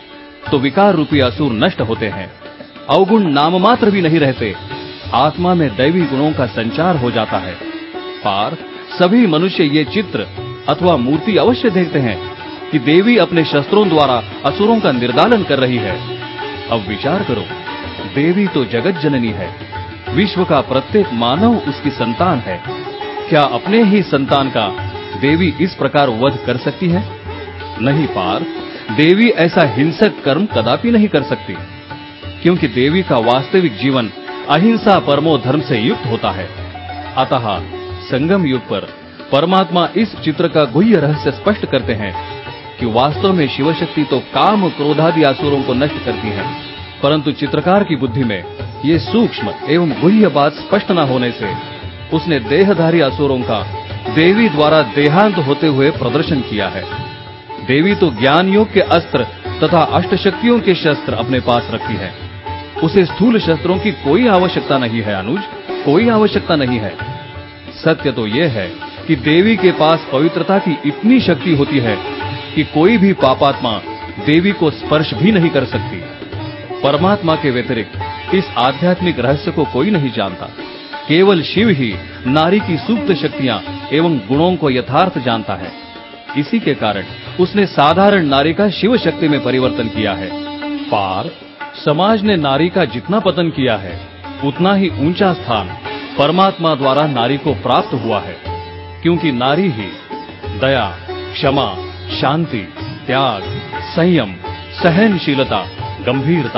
तो विकार रूपी असुर नष्ट होते हैं, अवगुण नाम मात्र भी नहीं रहते, आत्मा में दैवी गुणों का संचार हो जाता है। पार्थ, सभी मनुष्य ये चित्र अथवा मूर्ति अवश्य देखते हैं कि देवी अपने शस्त्रों द्वारा असुरों का निर्दालन कर रही है। अब विचार करो, देवी तो जगत जननी है, विश्व का प्रत्येक मानव उसकी संतान है। क्या अपने ही संतान का देवी इस प्रकार वध कर सकती है? नहीं पार्थ, देवी ऐसा हिंसक कर्म कदापि नहीं कर सकती, क्योंकि देवी का वास्तविक जीवन अहिंसा परमो धर्म से युक्त होता है। अतः संगम युग पर परमात्मा इस चित्र का गुह्य रहस्य स्पष्ट करते हैं कि वास्तव में शिव शक्ति तो काम क्रोधादि असुरों को नष्ट करती है, परंतु चित्रकार की बुद्धि में ये सूक्ष्म एवं गुह्य बात स्पष्ट न होने से उसने देहधारी असुरों का देवी द्वारा देहांत होते हुए प्रदर्शन किया है। देवी तो ज्ञान योग के अस्त्र तथा अष्टशक्तियों के शस्त्र अपने पास रखती है। उसे स्थूल शस्त्रों की कोई आवश्यकता नहीं है अनुज, कोई आवश्यकता नहीं है। सत्य तो यह है कि देवी के पास पवित्रता की इतनी शक्ति होती है कि कोई भी पापात्मा देवी को स्पर्श भी नहीं कर सकती। परमात्मा के व्यतिरिक्त इस आध्यात्मिक रहस्य को कोई नहीं जानता। केवल शिव ही नारी की सुप्त शक्तियां एवं गुणों को यथार्थ जानता है। इसी के कारण उसने साधारण नारी का शिव शक्ति में परिवर्तन किया है। पार समाज ने नारी का जितना पतन किया है, उतना ही ऊंचा स्थान परमात्मा द्वारा नारी को प्राप्त हुआ है, क्योंकि नारी ही दया, क्षमा, शांति, त्याग, संयम, सहनशीलता, गंभीरता,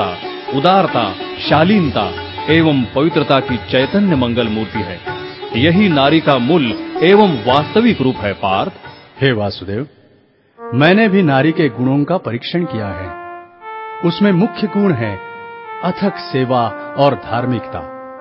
उदारता, शालीनता एवं पवित्रता की चैतन्य मंगल मूर्ति है। यही नारी का मूल एवं वास्तविक रूप है। पार्थ, हे वासुदेव, मैंने भी नारी के गुणों का परीक्षण किया है। उसमें मुख्य गुण है अथक सेवा और धार्मिकता।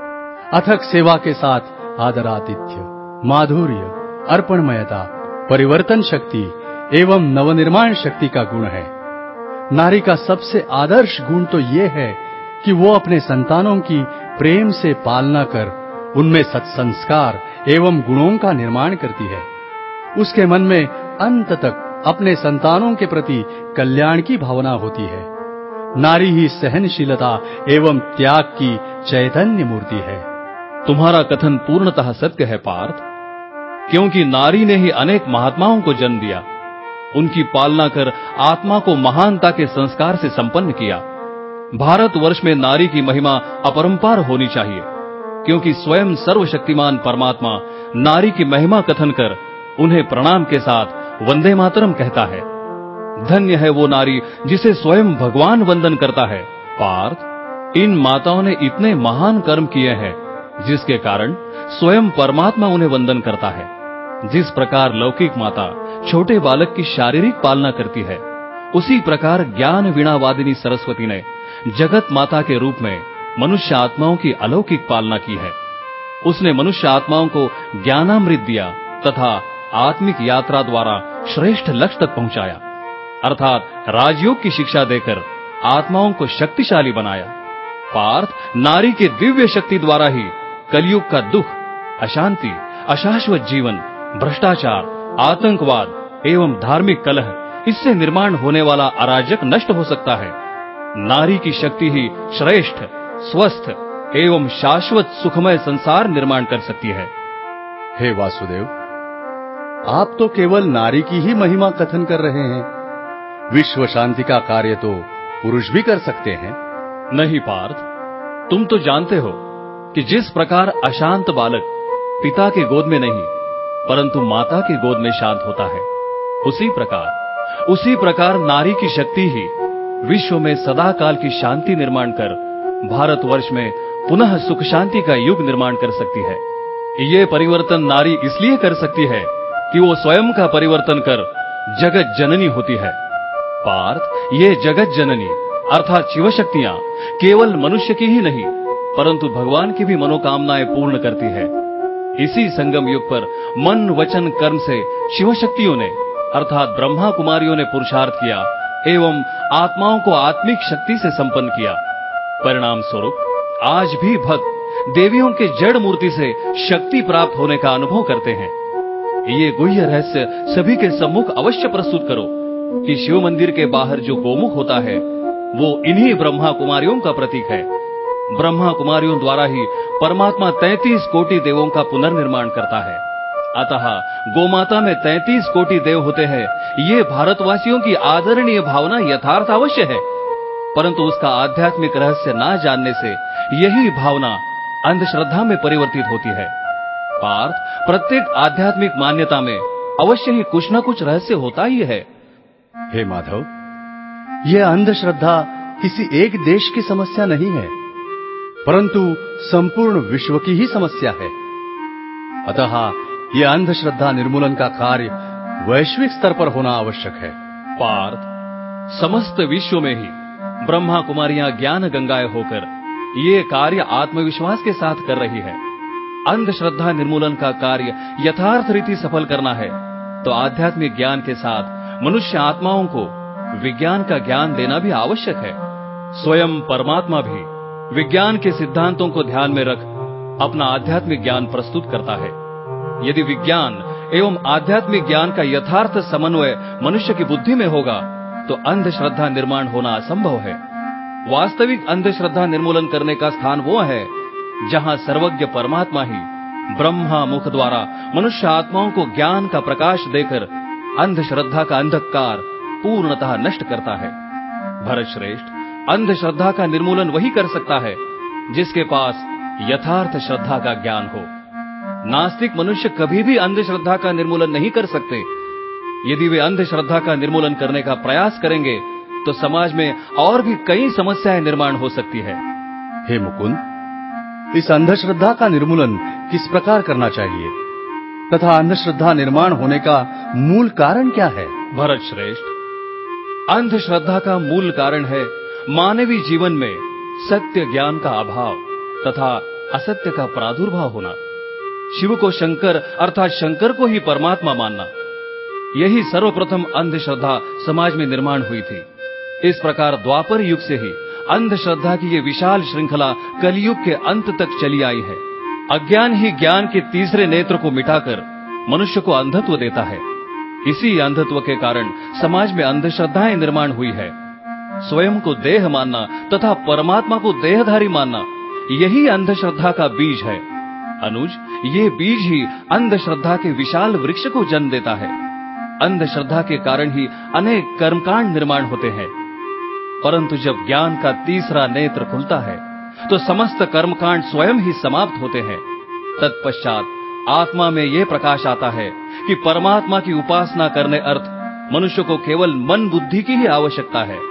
अथक सेवा के साथ आदरातिथ्य, माधुर्य, अर्पणमयता, परिवर्तन शक्ति एवं नवनिर्माण शक्ति का गुण है। नारी का सबसे आदर्श गुण तो ये है कि वो अपने संतानों की प्रेम से पालना कर उनमें सत्संस्कार एवं गुणों का निर्माण करती है। उसके मन में अंत तक अपने संतानों के प्रति कल्याण की भावना होती है। नारी ही सहनशीलता एवं त्याग की चैतन्य मूर्ति है। तुम्हारा कथन पूर्णतः सत्य है पार्थ, क्योंकि नारी ने ही अनेक महात्माओं को जन्म दिया, उनकी पालना कर आत्मा को महानता के संस्कार से संपन्न किया। भारतवर्ष में नारी की महिमा अपरंपार होनी चाहिए, क्योंकि स्वयं सर्वशक्तिमान परमात्मा नारी की महिमा कथन कर उन्हें प्रणाम के साथ वंदे मातरम कहता है। धन्य है वो नारी जिसे स्वयं भगवान वंदन करता है। पार्थ, इन माताओं ने इतने महान कर्म किए हैं जिसके कारण स्वयं परमात्मा उन्हें वंदन करता है। जिस प्रकार लौकिक माता छोटे बालक की शारीरिक पालना करती है, उसी प्रकार ज्ञान वीणावादिनी सरस्वती ने जगत माता के रूप में मनुष्य आत्माओं की अलौकिक पालना की है। उसने मनुष्य आत्माओं को ज्ञानामृत दिया तथा आत्मिक यात्रा द्वारा श्रेष्ठ लक्ष्य तक पहुंचाया, अर्थात राजयोग की शिक्षा देकर आत्माओं को शक्तिशाली बनाया। पार्थ, नारी के दिव्य शक्ति द्वारा ही कलयुग का दुख, अशांति, अशाश्वत जीवन, भ्रष्टाचार, आतंकवाद एवं धार्मिक कलह, इससे निर्माण होने वाला अराजक नष्ट हो सकता है। नारी की शक्ति ही श्रेष्ठ, स्वस्थ एवं शाश्वत सुखमय संसार निर्माण कर सकती है। हे वासुदेव, आप तो केवल नारी की ही महिमा कथन कर रहे हैं। विश्व शांति का कार्य तो पुरुष भी कर सकते हैं। नहीं पार्थ, तुम तो जानते हो कि जिस प्रकार अशांत बालक पिता के गोद में नहीं परंतु माता के गोद में शांत होता है, उसी प्रकार उसी प्रकार नारी की शक्ति ही विश्व में सदा काल की शांति निर्माण कर भारतवर्ष में पुनः सुख शांति का युग निर्माण कर सकती है। ये परिवर्तन नारी इसलिए कर सकती है कि वो स्वयं का परिवर्तन कर जगत जननी होती है। पार्थ, ये जगत जननी अर्थात शिव शक्तियां केवल मनुष्य की ही नहीं परंतु भगवान की भी मनोकामनाएं पूर्ण करती है। इसी संगम युग पर मन वचन कर्म से शिव शक्तियों ने अर्थात ब्रह्मा कुमारियों ने पुरुषार्थ किया एवं आत्माओं को आत्मिक शक्ति से संपन्न किया। परिणाम स्वरूप आज भी भक्त देवियों के जड़ मूर्ति से शक्ति प्राप्त होने का अनुभव करते हैं। ये गुह्य रहस्य सभी के सम्मुख अवश्य प्रस्तुत करो कि शिव मंदिर के बाहर जो गोमुख होता है वो इन्हीं ब्रह्मा कुमारियों का प्रतीक है। ब्रह्मा कुमारियों द्वारा ही परमात्मा तैंतीस कोटि देवों का पुनर्निर्माण करता है। अतः गोमाता में तैंतीस कोटि देव होते हैं, ये भारतवासियों की आदरणीय भावना यथार्थ अवश्य है, परंतु उसका आध्यात्मिक रहस्य ना जानने से यही भावना अंधश्रद्धा में परिवर्तित होती है। पार्थ, प्रत्येक आध्यात्मिक मान्यता में अवश्य ही कुछ न कुछ रहस्य होता ही है। हे माधव, यह अंधश्रद्धा किसी एक देश की समस्या नहीं है परंतु संपूर्ण विश्व की ही समस्या है। अतः यह अंधश्रद्धा निर्मूलन का कार्य वैश्विक स्तर पर होना आवश्यक है। पार्थ, समस्त विश्व में ही ब्रह्मा कुमारियां ज्ञान गंगाएं होकर ये कार्य आत्मविश्वास के साथ कर रही है। अंधश्रद्धा निर्मूलन का कार्य यथार्थ रीति सफल करना है तो आध्यात्मिक ज्ञान के साथ मनुष्य आत्माओं को विज्ञान का ज्ञान देना भी आवश्यक है। स्वयं परमात्मा भी विज्ञान के सिद्धांतों को ध्यान में रख अपना आध्यात्मिक ज्ञान प्रस्तुत करता है। यदि विज्ञान एवं आध्यात्मिक ज्ञान का यथार्थ समन्वय मनुष्य की बुद्धि में होगा तो अंधश्रद्धा निर्माण होना असंभव है। वास्तविक अंधश्रद्धा निर्मूलन करने का स्थान वो है जहां सर्वज्ञ परमात्मा ही ब्रह्मा मुख द्वारा मनुष्य आत्माओं को ज्ञान का प्रकाश देकर अंधश्रद्धा का अंधकार पूर्णतः नष्ट करता है। भरत श्रेष्ठ, अंधश्रद्धा का निर्मूलन वही कर सकता है जिसके पास यथार्थ श्रद्धा का ज्ञान हो। नास्तिक मनुष्य कभी भी अंधश्रद्धा का निर्मूलन नहीं कर सकते। यदि वे अंधश्रद्धा का निर्मूलन करने का प्रयास करेंगे तो समाज में और भी कई समस्याएं निर्माण हो सकती है। हे मुकुंद, इस अंधश्रद्धा का निर्मूलन किस प्रकार करना चाहिए तथा अंधश्रद्धा निर्माण होने का मूल कारण क्या है? भरत श्रेष्ठ, अंधश्रद्धा का मूल कारण है मानवीय जीवन में सत्य ज्ञान का अभाव तथा असत्य का प्रादुर्भाव होना। शिव को शंकर अर्थात शंकर को ही परमात्मा मानना, यही सर्वप्रथम अंधश्रद्धा समाज में निर्माण हुई थी। इस प्रकार द्वापर युग से ही अंधश्रद्धा की ये विशाल श्रृंखला कलयुग के अंत तक चली आई है। अज्ञान ही ज्ञान के तीसरे नेत्र को मिटाकर मनुष्य को अंधत्व देता है। इसी अंधत्व के कारण समाज में अंधश्रद्धाएं निर्माण हुई है। स्वयं को देह मानना तथा परमात्मा को देहधारी मानना, यही अंधश्रद्धा का बीज है। अनुज, ये बीज ही अंधश्रद्धा के विशाल वृक्ष को जन्म देता है। अंधश्रद्धा के कारण ही अनेक कर्मकांड निर्माण होते हैं, परंतु जब ज्ञान का तीसरा नेत्र खुलता है तो समस्त कर्मकांड स्वयं ही समाप्त होते हैं। तत्पश्चात आत्मा में यह प्रकाश आता है कि परमात्मा की उपासना करने अर्थ मनुष्य को केवल मन बुद्धि की ही आवश्यकता है।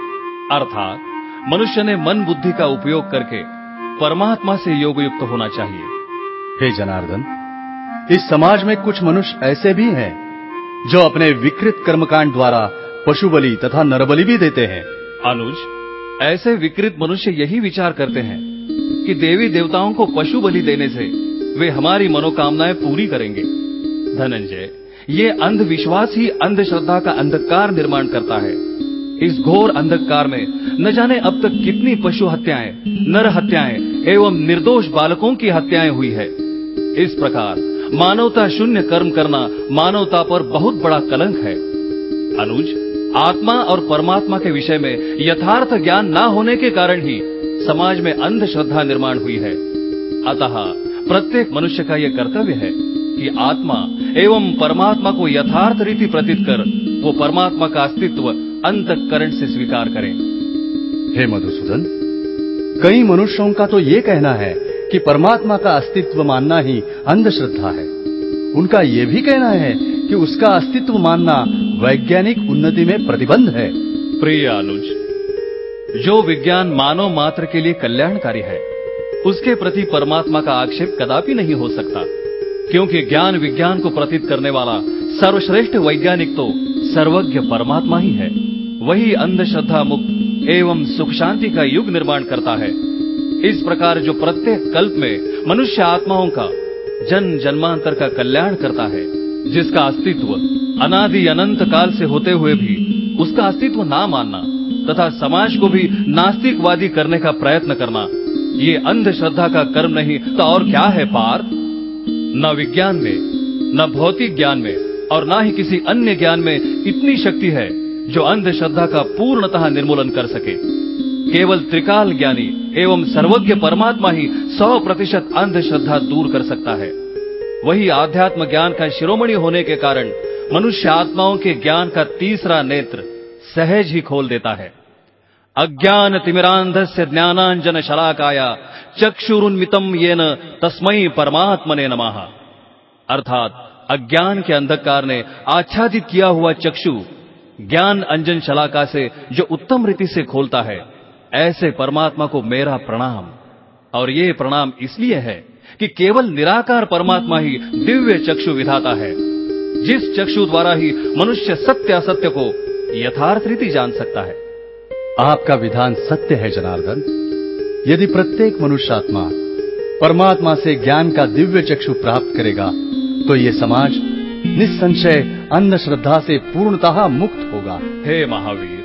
अर्थात मनुष्य ने मन बुद्धि का उपयोग करके परमात्मा से योग युक्त होना चाहिए। हे जनार्दन, इस समाज में कुछ मनुष्य ऐसे भी हैं जो अपने विकृत कर्मकांड द्वारा पशु बलि तथा नरबलि भी देते हैं। अनुज, ऐसे विकृत मनुष्य यही विचार करते हैं कि देवी देवताओं को पशु बलि देने से वे हमारी मनोकामनाएं पूरी करेंगे। धनंजय, ये अंधविश्वास ही अंधश्रद्धा का अंधकार निर्माण करता है। इस घोर अंधकार में न जाने अब तक कितनी पशु हत्याएं, नर हत्याएं एवं निर्दोष बालकों की हत्याएं हुई है। इस प्रकार मानवता शून्य कर्म करना मानवता पर बहुत बड़ा कलंक है। अनुज, आत्मा और परमात्मा के विषय में यथार्थ ज्ञान न होने के कारण ही समाज में अंधश्रद्धा निर्माण हुई है। अतः प्रत्येक मनुष्य का यह कर्तव्य है कि आत्मा एवं परमात्मा को यथार्थ रीति प्रतीत कर वो परमात्मा का अस्तित्व अंतःकरण से स्वीकार करें। हे मधुसूदन, कई मनुष्यों का तो ये कहना है कि परमात्मा का अस्तित्व मानना ही अंधश्रद्धा है। उनका यह भी कहना है कि उसका अस्तित्व मानना वैज्ञानिक उन्नति में प्रतिबंध है। प्रिय अनुज, जो विज्ञान मानव मात्र के लिए कल्याणकारी है, उसके प्रति परमात्मा का आक्षेप कदापि नहीं हो सकता, क्योंकि ज्ञान विज्ञान को प्रतीत करने वाला सर्वश्रेष्ठ वैज्ञानिक तो सर्वज्ञ परमात्मा ही है। वही अंधश्रद्धा मुक्त एवं सुख शांति का युग निर्माण करता है। इस प्रकार जो प्रत्येक कल्प में मनुष्य आत्माओं का जन्म जन्मांतर का कल्याण करता है, जिसका अस्तित्व अनादि अनंत काल से होते हुए भी उसका अस्तित्व ना मानना तथा समाज को भी नास्तिकवादी करने का प्रयत्न करना, ये अंधश्रद्धा का कर्म नहीं तो और क्या है पार्थ? न विज्ञान में, न भौतिक ज्ञान में और न ही किसी अन्य ज्ञान में इतनी शक्ति है जो अंधश्रद्धा का पूर्णतः निर्मूलन कर सके। केवल त्रिकाल ज्ञानी एवं सर्वज्ञ परमात्मा ही सौ प्रतिशत अंधश्रद्धा दूर कर सकता है। वही आध्यात्म ज्ञान का शिरोमणि होने के कारण मनुष्य आत्माओं के ज्ञान का तीसरा नेत्र सहज ही खोल देता है। अज्ञान तिमिरांधस्य ज्ञानांजन शलाकाया चक्षुरुन्मितम येन तस्मै परमात्मने नमः। अर्थात अज्ञान के अंधकार ने आच्छादित किया हुआ चक्षु ज्ञान अंजन शलाका से जो उत्तम रीति से खोलता है, ऐसे परमात्मा को मेरा प्रणाम। और ये प्रणाम इसलिए है कि केवल निराकार परमात्मा ही दिव्य चक्षु विधाता है, जिस चक्षु द्वारा ही मनुष्य सत्य असत्य को यथार्थ रीति जान सकता है। आपका विधान सत्य है जनार्दन। यदि प्रत्येक मनुष्यात्मा परमात्मा से ज्ञान का दिव्य चक्षु प्राप्त करेगा तो ये समाज निस्संशय अंधश्रद्धा से पूर्णतः मुक्त होगा। हे महावीर,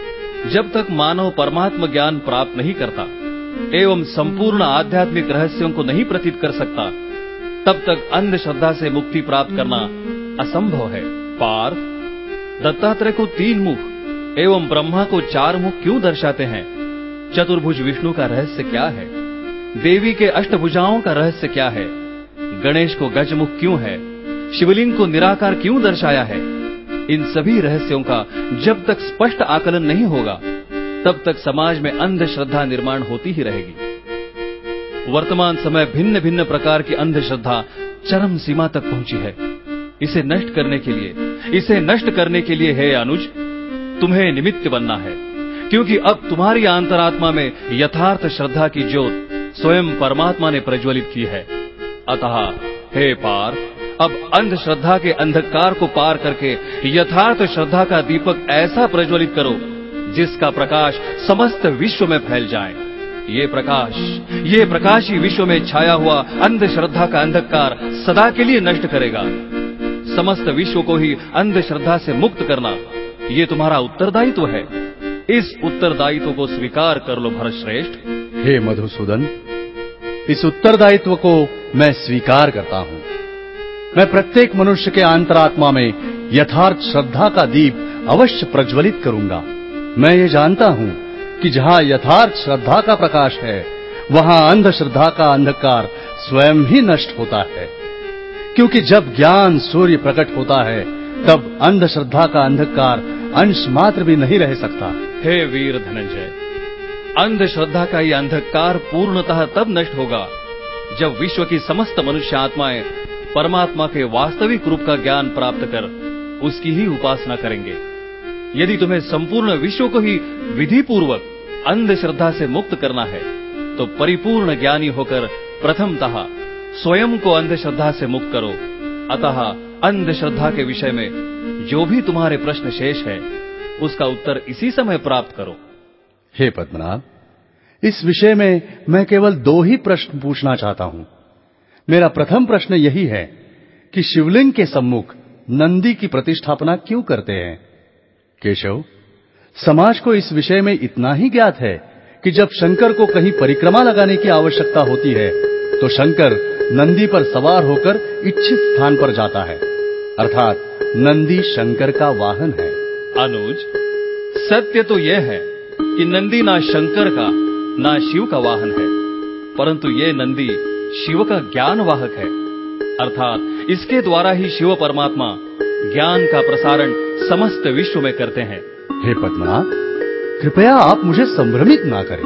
जब तक मानव परमात्मा ज्ञान प्राप्त नहीं करता एवं संपूर्ण आध्यात्मिक रहस्यों को नहीं प्रतीत कर सकता, तब तक अंधश्रद्धा से मुक्ति प्राप्त करना असंभव है। पार्थ, दत्तात्रेय को तीन मुख एवं ब्रह्मा को चार मुख क्यों दर्शाते हैं? चतुर्भुज विष्णु का रहस्य क्या है? देवी के अष्टभुजाओं का रहस्य क्या है? गणेश को गजमुख क्यों है? शिवलिंग को निराकार क्यों दर्शाया है? इन सभी रहस्यों का जब तक स्पष्ट आकलन नहीं होगा, तब तक समाज में अंधश्रद्धा निर्माण होती ही रहेगी। वर्तमान समय भिन्न भिन्न प्रकार की अंधश्रद्धा चरम सीमा तक पहुंची है। इसे नष्ट करने के लिए इसे नष्ट करने के लिए हे अनुज, तुम्हें निमित्त बनना है। क्योंकि अब तुम्हारी अंतरात्मा में यथार्थ श्रद्धा की ज्योत स्वयं परमात्मा ने प्रज्वलित की है। अतः हे पार्थ, अब अंधश्रद्धा के अंधकार को पार करके यथार्थ श्रद्धा का दीपक ऐसा प्रज्वलित करो जिसका प्रकाश समस्त विश्व में फैल जाए। ये प्रकाश ये प्रकाश ही विश्व में छाया हुआ अंधश्रद्धा का अंधकार सदा के लिए नष्ट करेगा। समस्त विश्व को ही अंधश्रद्धा से मुक्त करना ये तुम्हारा उत्तरदायित्व है। इस उत्तरदायित्व को स्वीकार कर लो भरतश्रेष्ठ। हे मधुसूदन, इस उत्तरदायित्व को मैं स्वीकार करता हूं। मैं प्रत्येक मनुष्य के अंतरात्मा में यथार्थ श्रद्धा का दीप अवश्य प्रज्वलित करूंगा। मैं ये जानता हूं कि जहां यथार्थ श्रद्धा का प्रकाश है, वहां अंधश्रद्धा का अंधकार स्वयं ही नष्ट होता है। क्योंकि जब ज्ञान सूर्य प्रकट होता है, तब अंधश्रद्धा का अंधकार अंश मात्र भी नहीं रह सकता। हे वीर धनंजय, अंधश्रद्धा का ये अंधकार पूर्णतः तब नष्ट होगा जब विश्व की समस्त मनुष्य आत्माएं परमात्मा के वास्तविक रूप का ज्ञान प्राप्त कर उसकी ही उपासना करेंगे। यदि तुम्हें संपूर्ण विश्व को ही विधि पूर्वक अंधश्रद्धा से मुक्त करना है, तो परिपूर्ण ज्ञानी होकर प्रथमतः स्वयं को अंधश्रद्धा से मुक्त करो। अतः अंधश्रद्धा के विषय में जो भी तुम्हारे प्रश्न शेष है, उसका उत्तर इसी समय प्राप्त करो। हे पद्मनाभ, इस विषय में मैं केवल दो ही प्रश्न पूछना चाहता हूं। मेरा प्रथम प्रश्न यही है कि शिवलिंग के सम्मुख नंदी की प्रतिष्ठापना क्यों करते हैं? केशव, समाज को इस विषय में इतना ही ज्ञात है कि जब शंकर को कहीं परिक्रमा लगाने की आवश्यकता होती है, तो शंकर नंदी पर सवार होकर इच्छित स्थान पर जाता है, अर्थात नंदी शंकर का वाहन है। अनुज, सत्य तो यह है कि नंदी ना शंकर का ना शिव का वाहन है, परंतु ये नंदी शिव का ज्ञान वाहक है। अर्थात इसके द्वारा ही शिव परमात्मा ज्ञान का प्रसारण समस्त विश्व में करते हैं। हे पद्मनाभ, कृपया आप मुझे संभ्रमित ना करें।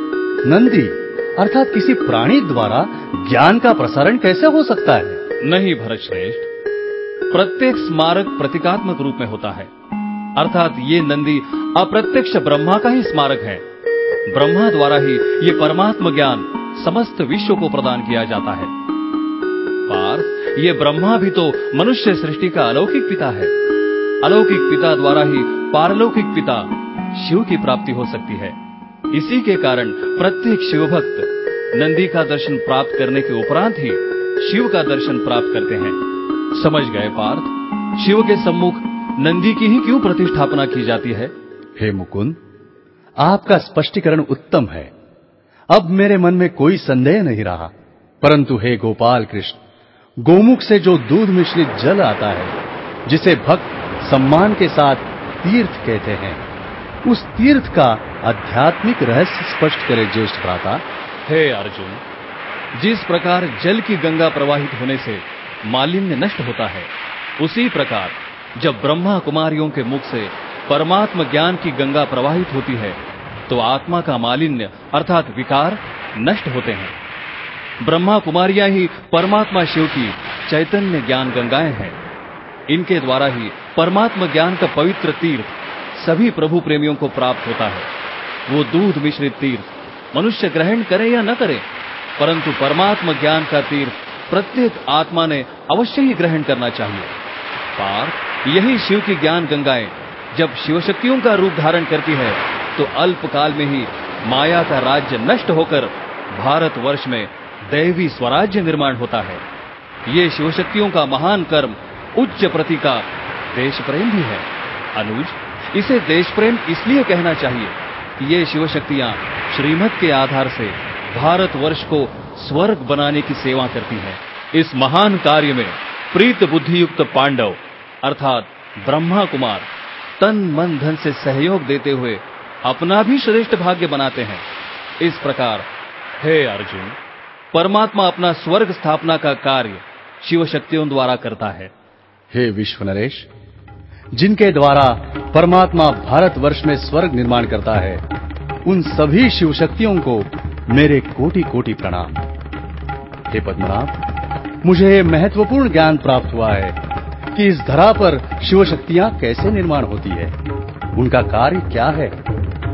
नंदी अर्थात किसी प्राणी द्वारा ज्ञान का प्रसारण कैसे हो सकता है? नहीं भरतश्रेष्ठ, प्रत्येक स्मारक प्रतीकात्मक रूप में होता है। अर्थात ये नंदी अप्रत्यक्ष ब्रह्मा का ही स्मारक है। ब्रह्मा द्वारा ही ये परमात्म ज्ञान समस्त विश्व को प्रदान किया जाता है। पार्थ, ये ब्रह्मा भी तो मनुष्य सृष्टि का अलौकिक पिता है। अलौकिक पिता द्वारा ही पारलौकिक पिता शिव की प्राप्ति हो सकती है। इसी के कारण प्रत्येक शिव भक्त नंदी का दर्शन प्राप्त करने के उपरांत ही शिव का दर्शन प्राप्त करते हैं। समझ गए पार्थ? शिव के सम्मुख नंदी की ही क्यों प्रतिष्ठापना की जाती है? हे मुकुंद, आपका स्पष्टीकरण उत्तम है। अब मेरे मन में कोई संदेह नहीं रहा। परंतु हे गोपाल कृष्ण, गोमुख से जो दूध मिश्रित जल आता है, जिसे भक्त सम्मान के साथ तीर्थ कहते हैं, उस तीर्थ का आध्यात्मिक रहस्य स्पष्ट करे ज्येष्ठ भ्राता। हे अर्जुन, जिस प्रकार जल की गंगा प्रवाहित होने से मालिन्य नष्ट होता है, उसी प्रकार जब ब्रह्मा कुमारियों के मुख से परमात्म ज्ञान की गंगा प्रवाहित होती है, तो आत्मा का मालिन्य अर्थात विकार नष्ट होते हैं। ब्रह्मा कुमारियां ही परमात्मा शिव की चैतन्य ज्ञान गंगाएं हैं। इनके द्वारा ही परमात्म ज्ञान का पवित्र तीर्थ सभी प्रभु प्रेमियों को प्राप्त होता है। वो दूध मिश्रित तीर्थ मनुष्य ग्रहण करे या न करे, परंतु परमात्म ज्ञान का तीर्थ प्रत्येक आत्मा ने अवश्य ही ग्रहण करना चाहिए। पार्थ, यही शिव की ज्ञान गंगाएं जब शिव शक्तियों का रूप धारण करती है, तो अल्प काल में ही माया का राज्य नष्ट होकर भारतवर्ष में दैवी स्वराज्य निर्माण होता है। ये शिव शक्तियों का महान कर्म उच्च प्रति का देश प्रेम भी है। अनुज, इसे देश प्रेम इसलिए कहना चाहिए कि ये शिव शक्तियां श्रीमत के आधार से भारतवर्ष को स्वर्ग बनाने की सेवा करती हैं। इस महान कार्य में प्रीत बुद्धि युक्त पांडव अर्थात ब्रह्मा कुमार तन मन धन से सहयोग देते हुए अपना भी श्रेष्ठ भाग्य बनाते हैं। इस प्रकार हे अर्जुन, परमात्मा अपना स्वर्ग स्थापना का कार्य शिव शक्तियों द्वारा करता है। हे विश्व नरेश, जिनके द्वारा परमात्मा भारतवर्ष में स्वर्ग निर्माण करता है, उन सभी शिव शक्तियों को मेरे कोटि कोटि प्रणाम। हे पद्मनाभ, मुझे यह महत्वपूर्ण ज्ञान प्राप्त हुआ है कि इस धरा पर शिव शक्तियां कैसे निर्माण होती है, उनका कार्य क्या है,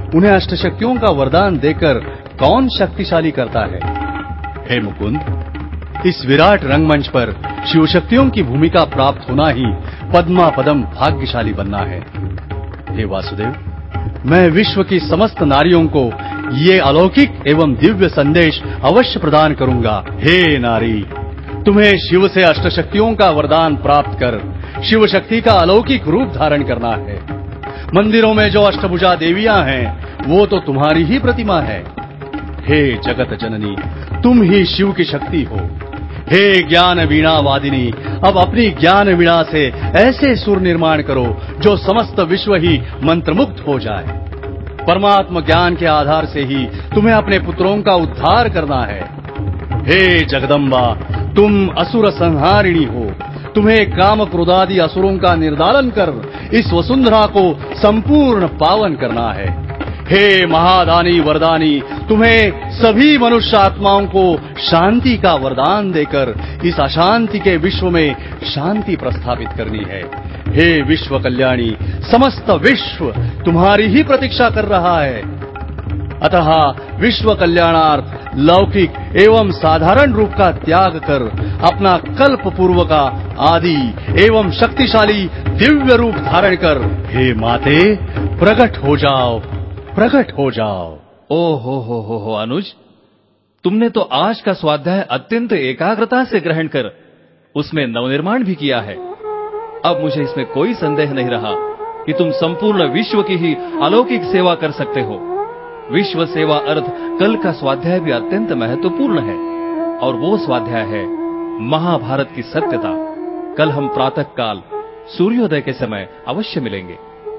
उन्हें अष्टशक्तियों का वरदान देकर कौन शक्तिशाली करता है। हे मुकुंद, इस विराट रंगमंच पर शिव शक्तियों की भूमिका प्राप्त होना ही पद्मा पदम भाग्यशाली बनना है। हे वासुदेव, मैं विश्व की समस्त नारियों को ये अलौकिक एवं दिव्य संदेश अवश्य प्रदान करूंगा। हे नारी, तुम्हें शिव से अष्टशक्तियों का वरदान प्राप्त कर शिव शक्ति का अलौकिक रूप धारण करना है। मंदिरों में जो अष्टभुजा देवियां हैं, वो तो तुम्हारी ही प्रतिमा है। हे जगत जननी, तुम ही शिव की शक्ति हो। हे ज्ञान वीणा वादिनी, अब अपनी ज्ञान वीणा से ऐसे सुर निर्माण करो जो समस्त विश्व ही मंत्रमुग्ध हो जाए। परमात्म ज्ञान के आधार से ही तुम्हें अपने पुत्रों का उद्धार करना है। हे जगदम्बा, तुम असुर संहारिणी हो। तुम्हें काम क्रोधादि असुरों का निर्दालन कर इस वसुंधरा को संपूर्ण पावन करना है। हे महादानी वरदानी, तुम्हें सभी मनुष्य आत्माओं को शांति का वरदान देकर इस अशांति के विश्व में शांति प्रस्थापित करनी है। हे विश्व कल्याणी, समस्त विश्व तुम्हारी ही प्रतीक्षा कर रहा है। अतः विश्व कल्याणार्थ लौकिक एवं साधारण रूप का त्याग कर अपना कल्प पूर्व का आदि एवं शक्तिशाली दिव्य रूप धारण कर हे माते प्रकट हो जाओ, प्रकट हो जाओ। ओ हो हो हो हो अनुज, तुमने तो आज का स्वाध्याय अत्यंत एकाग्रता से ग्रहण कर उसमें नवनिर्माण भी किया है। अब मुझे इसमें कोई संदेह नहीं रहा कि तुम संपूर्ण विश्व की ही अलौकिक सेवा कर सकते हो। विश्व सेवा अर्थ कल का स्वाध्याय भी अत्यंत महत्वपूर्ण है, और वो स्वाध्याय है महाभारत की सत्यता। कल हम प्रातः काल सूर्योदय के समय अवश्य मिलेंगे।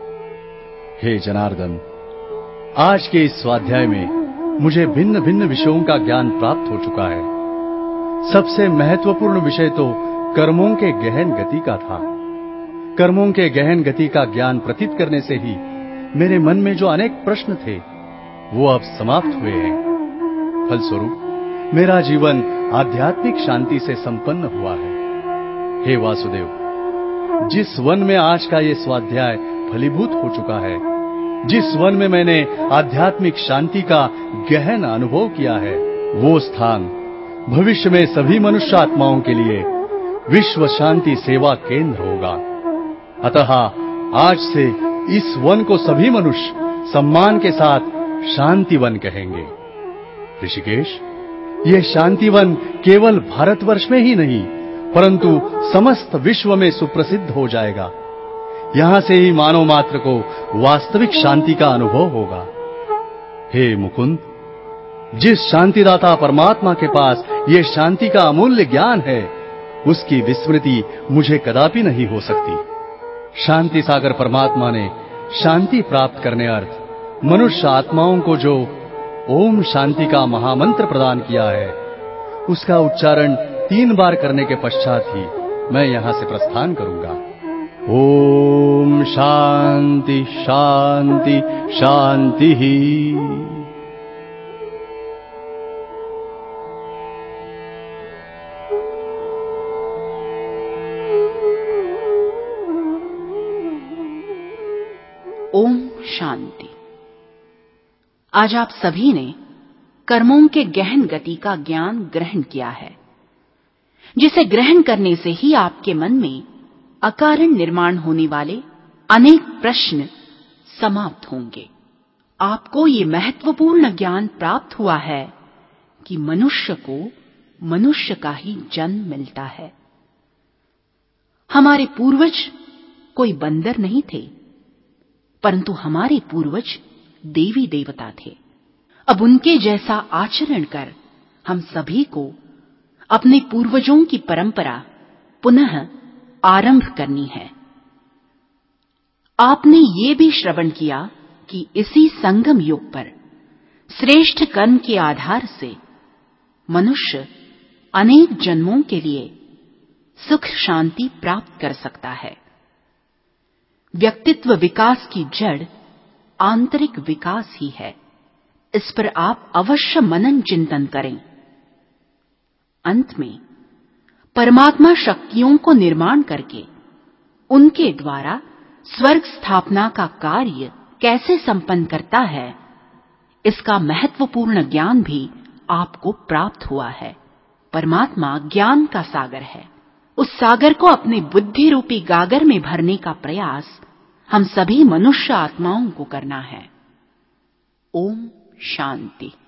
हे जनार्दन, आज के इस स्वाध्याय में मुझे भिन्न भिन्न विषयों का ज्ञान प्राप्त हो चुका है। सबसे महत्वपूर्ण विषय तो कर्मों के गहन गति का था। कर्मों के गहन गति का ज्ञान प्रतीत करने से ही मेरे मन में जो अनेक प्रश्न थे, वो अब समाप्त हुए हैं। फलस्वरूप मेरा जीवन आध्यात्मिक शांति से संपन्न हुआ है। हे वासुदेव, जिस वन में आज का ये स्वाध्याय फलीभूत हो चुका है, जिस वन में मैंने आध्यात्मिक शांति का गहन अनुभव किया है, वो स्थान भविष्य में सभी मनुष्य आत्माओं के लिए विश्व शांति सेवा केंद्र होगा। अतः आज से इस वन को सभी मनुष्य सम्मान के साथ शांतिवन कहेंगे। ऋषिकेश, यह शांतिवन केवल भारतवर्ष में ही नहीं, परंतु समस्त विश्व में सुप्रसिद्ध हो जाएगा। यहां से ही मानव मात्र को वास्तविक शांति का अनुभव होगा। हे मुकुंद, जिस शांतिदाता परमात्मा के पास यह शांति का अमूल्य ज्ञान है, उसकी विस्मृति मुझे कदापि नहीं हो सकती। शांति सागर परमात्मा ने शांति प्राप्त करने अर्थ मनुष्य आत्माओं को जो ओम शांति का महामंत्र प्रदान किया है, उसका उच्चारण तीन बार करने के पश्चात ही मैं यहां से प्रस्थान करूंगा। ओम शांति शांति शांति ही। ओम शांति। आज आप सभी ने कर्मों के गहन गति का ज्ञान ग्रहण किया है, जिसे ग्रहण करने से ही आपके मन में अकारण निर्माण होने वाले अनेक प्रश्न समाप्त होंगे। आपको ये महत्वपूर्ण ज्ञान प्राप्त हुआ है कि मनुष्य को मनुष्य का ही जन्म मिलता है। हमारे पूर्वज कोई बंदर नहीं थे, परंतु हमारे पूर्वज देवी देवता थे। अब उनके जैसा आचरण कर हम सभी को अपने पूर्वजों की परंपरा पुनः आरंभ करनी है। आपने ये भी श्रवण किया कि इसी संगम युग पर श्रेष्ठ कर्म के आधार से मनुष्य अनेक जन्मों के लिए सुख शांति प्राप्त कर सकता है। व्यक्तित्व विकास की जड़ आंतरिक विकास ही है। इस पर आप अवश्य मनन चिंतन करें। अंत में परमात्मा शक्तियों को निर्माण करके उनके द्वारा स्वर्ग स्थापना का कार्य कैसे संपन्न करता है, इसका महत्वपूर्ण ज्ञान भी आपको प्राप्त हुआ है। परमात्मा ज्ञान का सागर है। उस सागर को अपने बुद्धि रूपी गागर में भरने का प्रयास हम सभी मनुष्य आत्माओं को करना है। ओम शांति।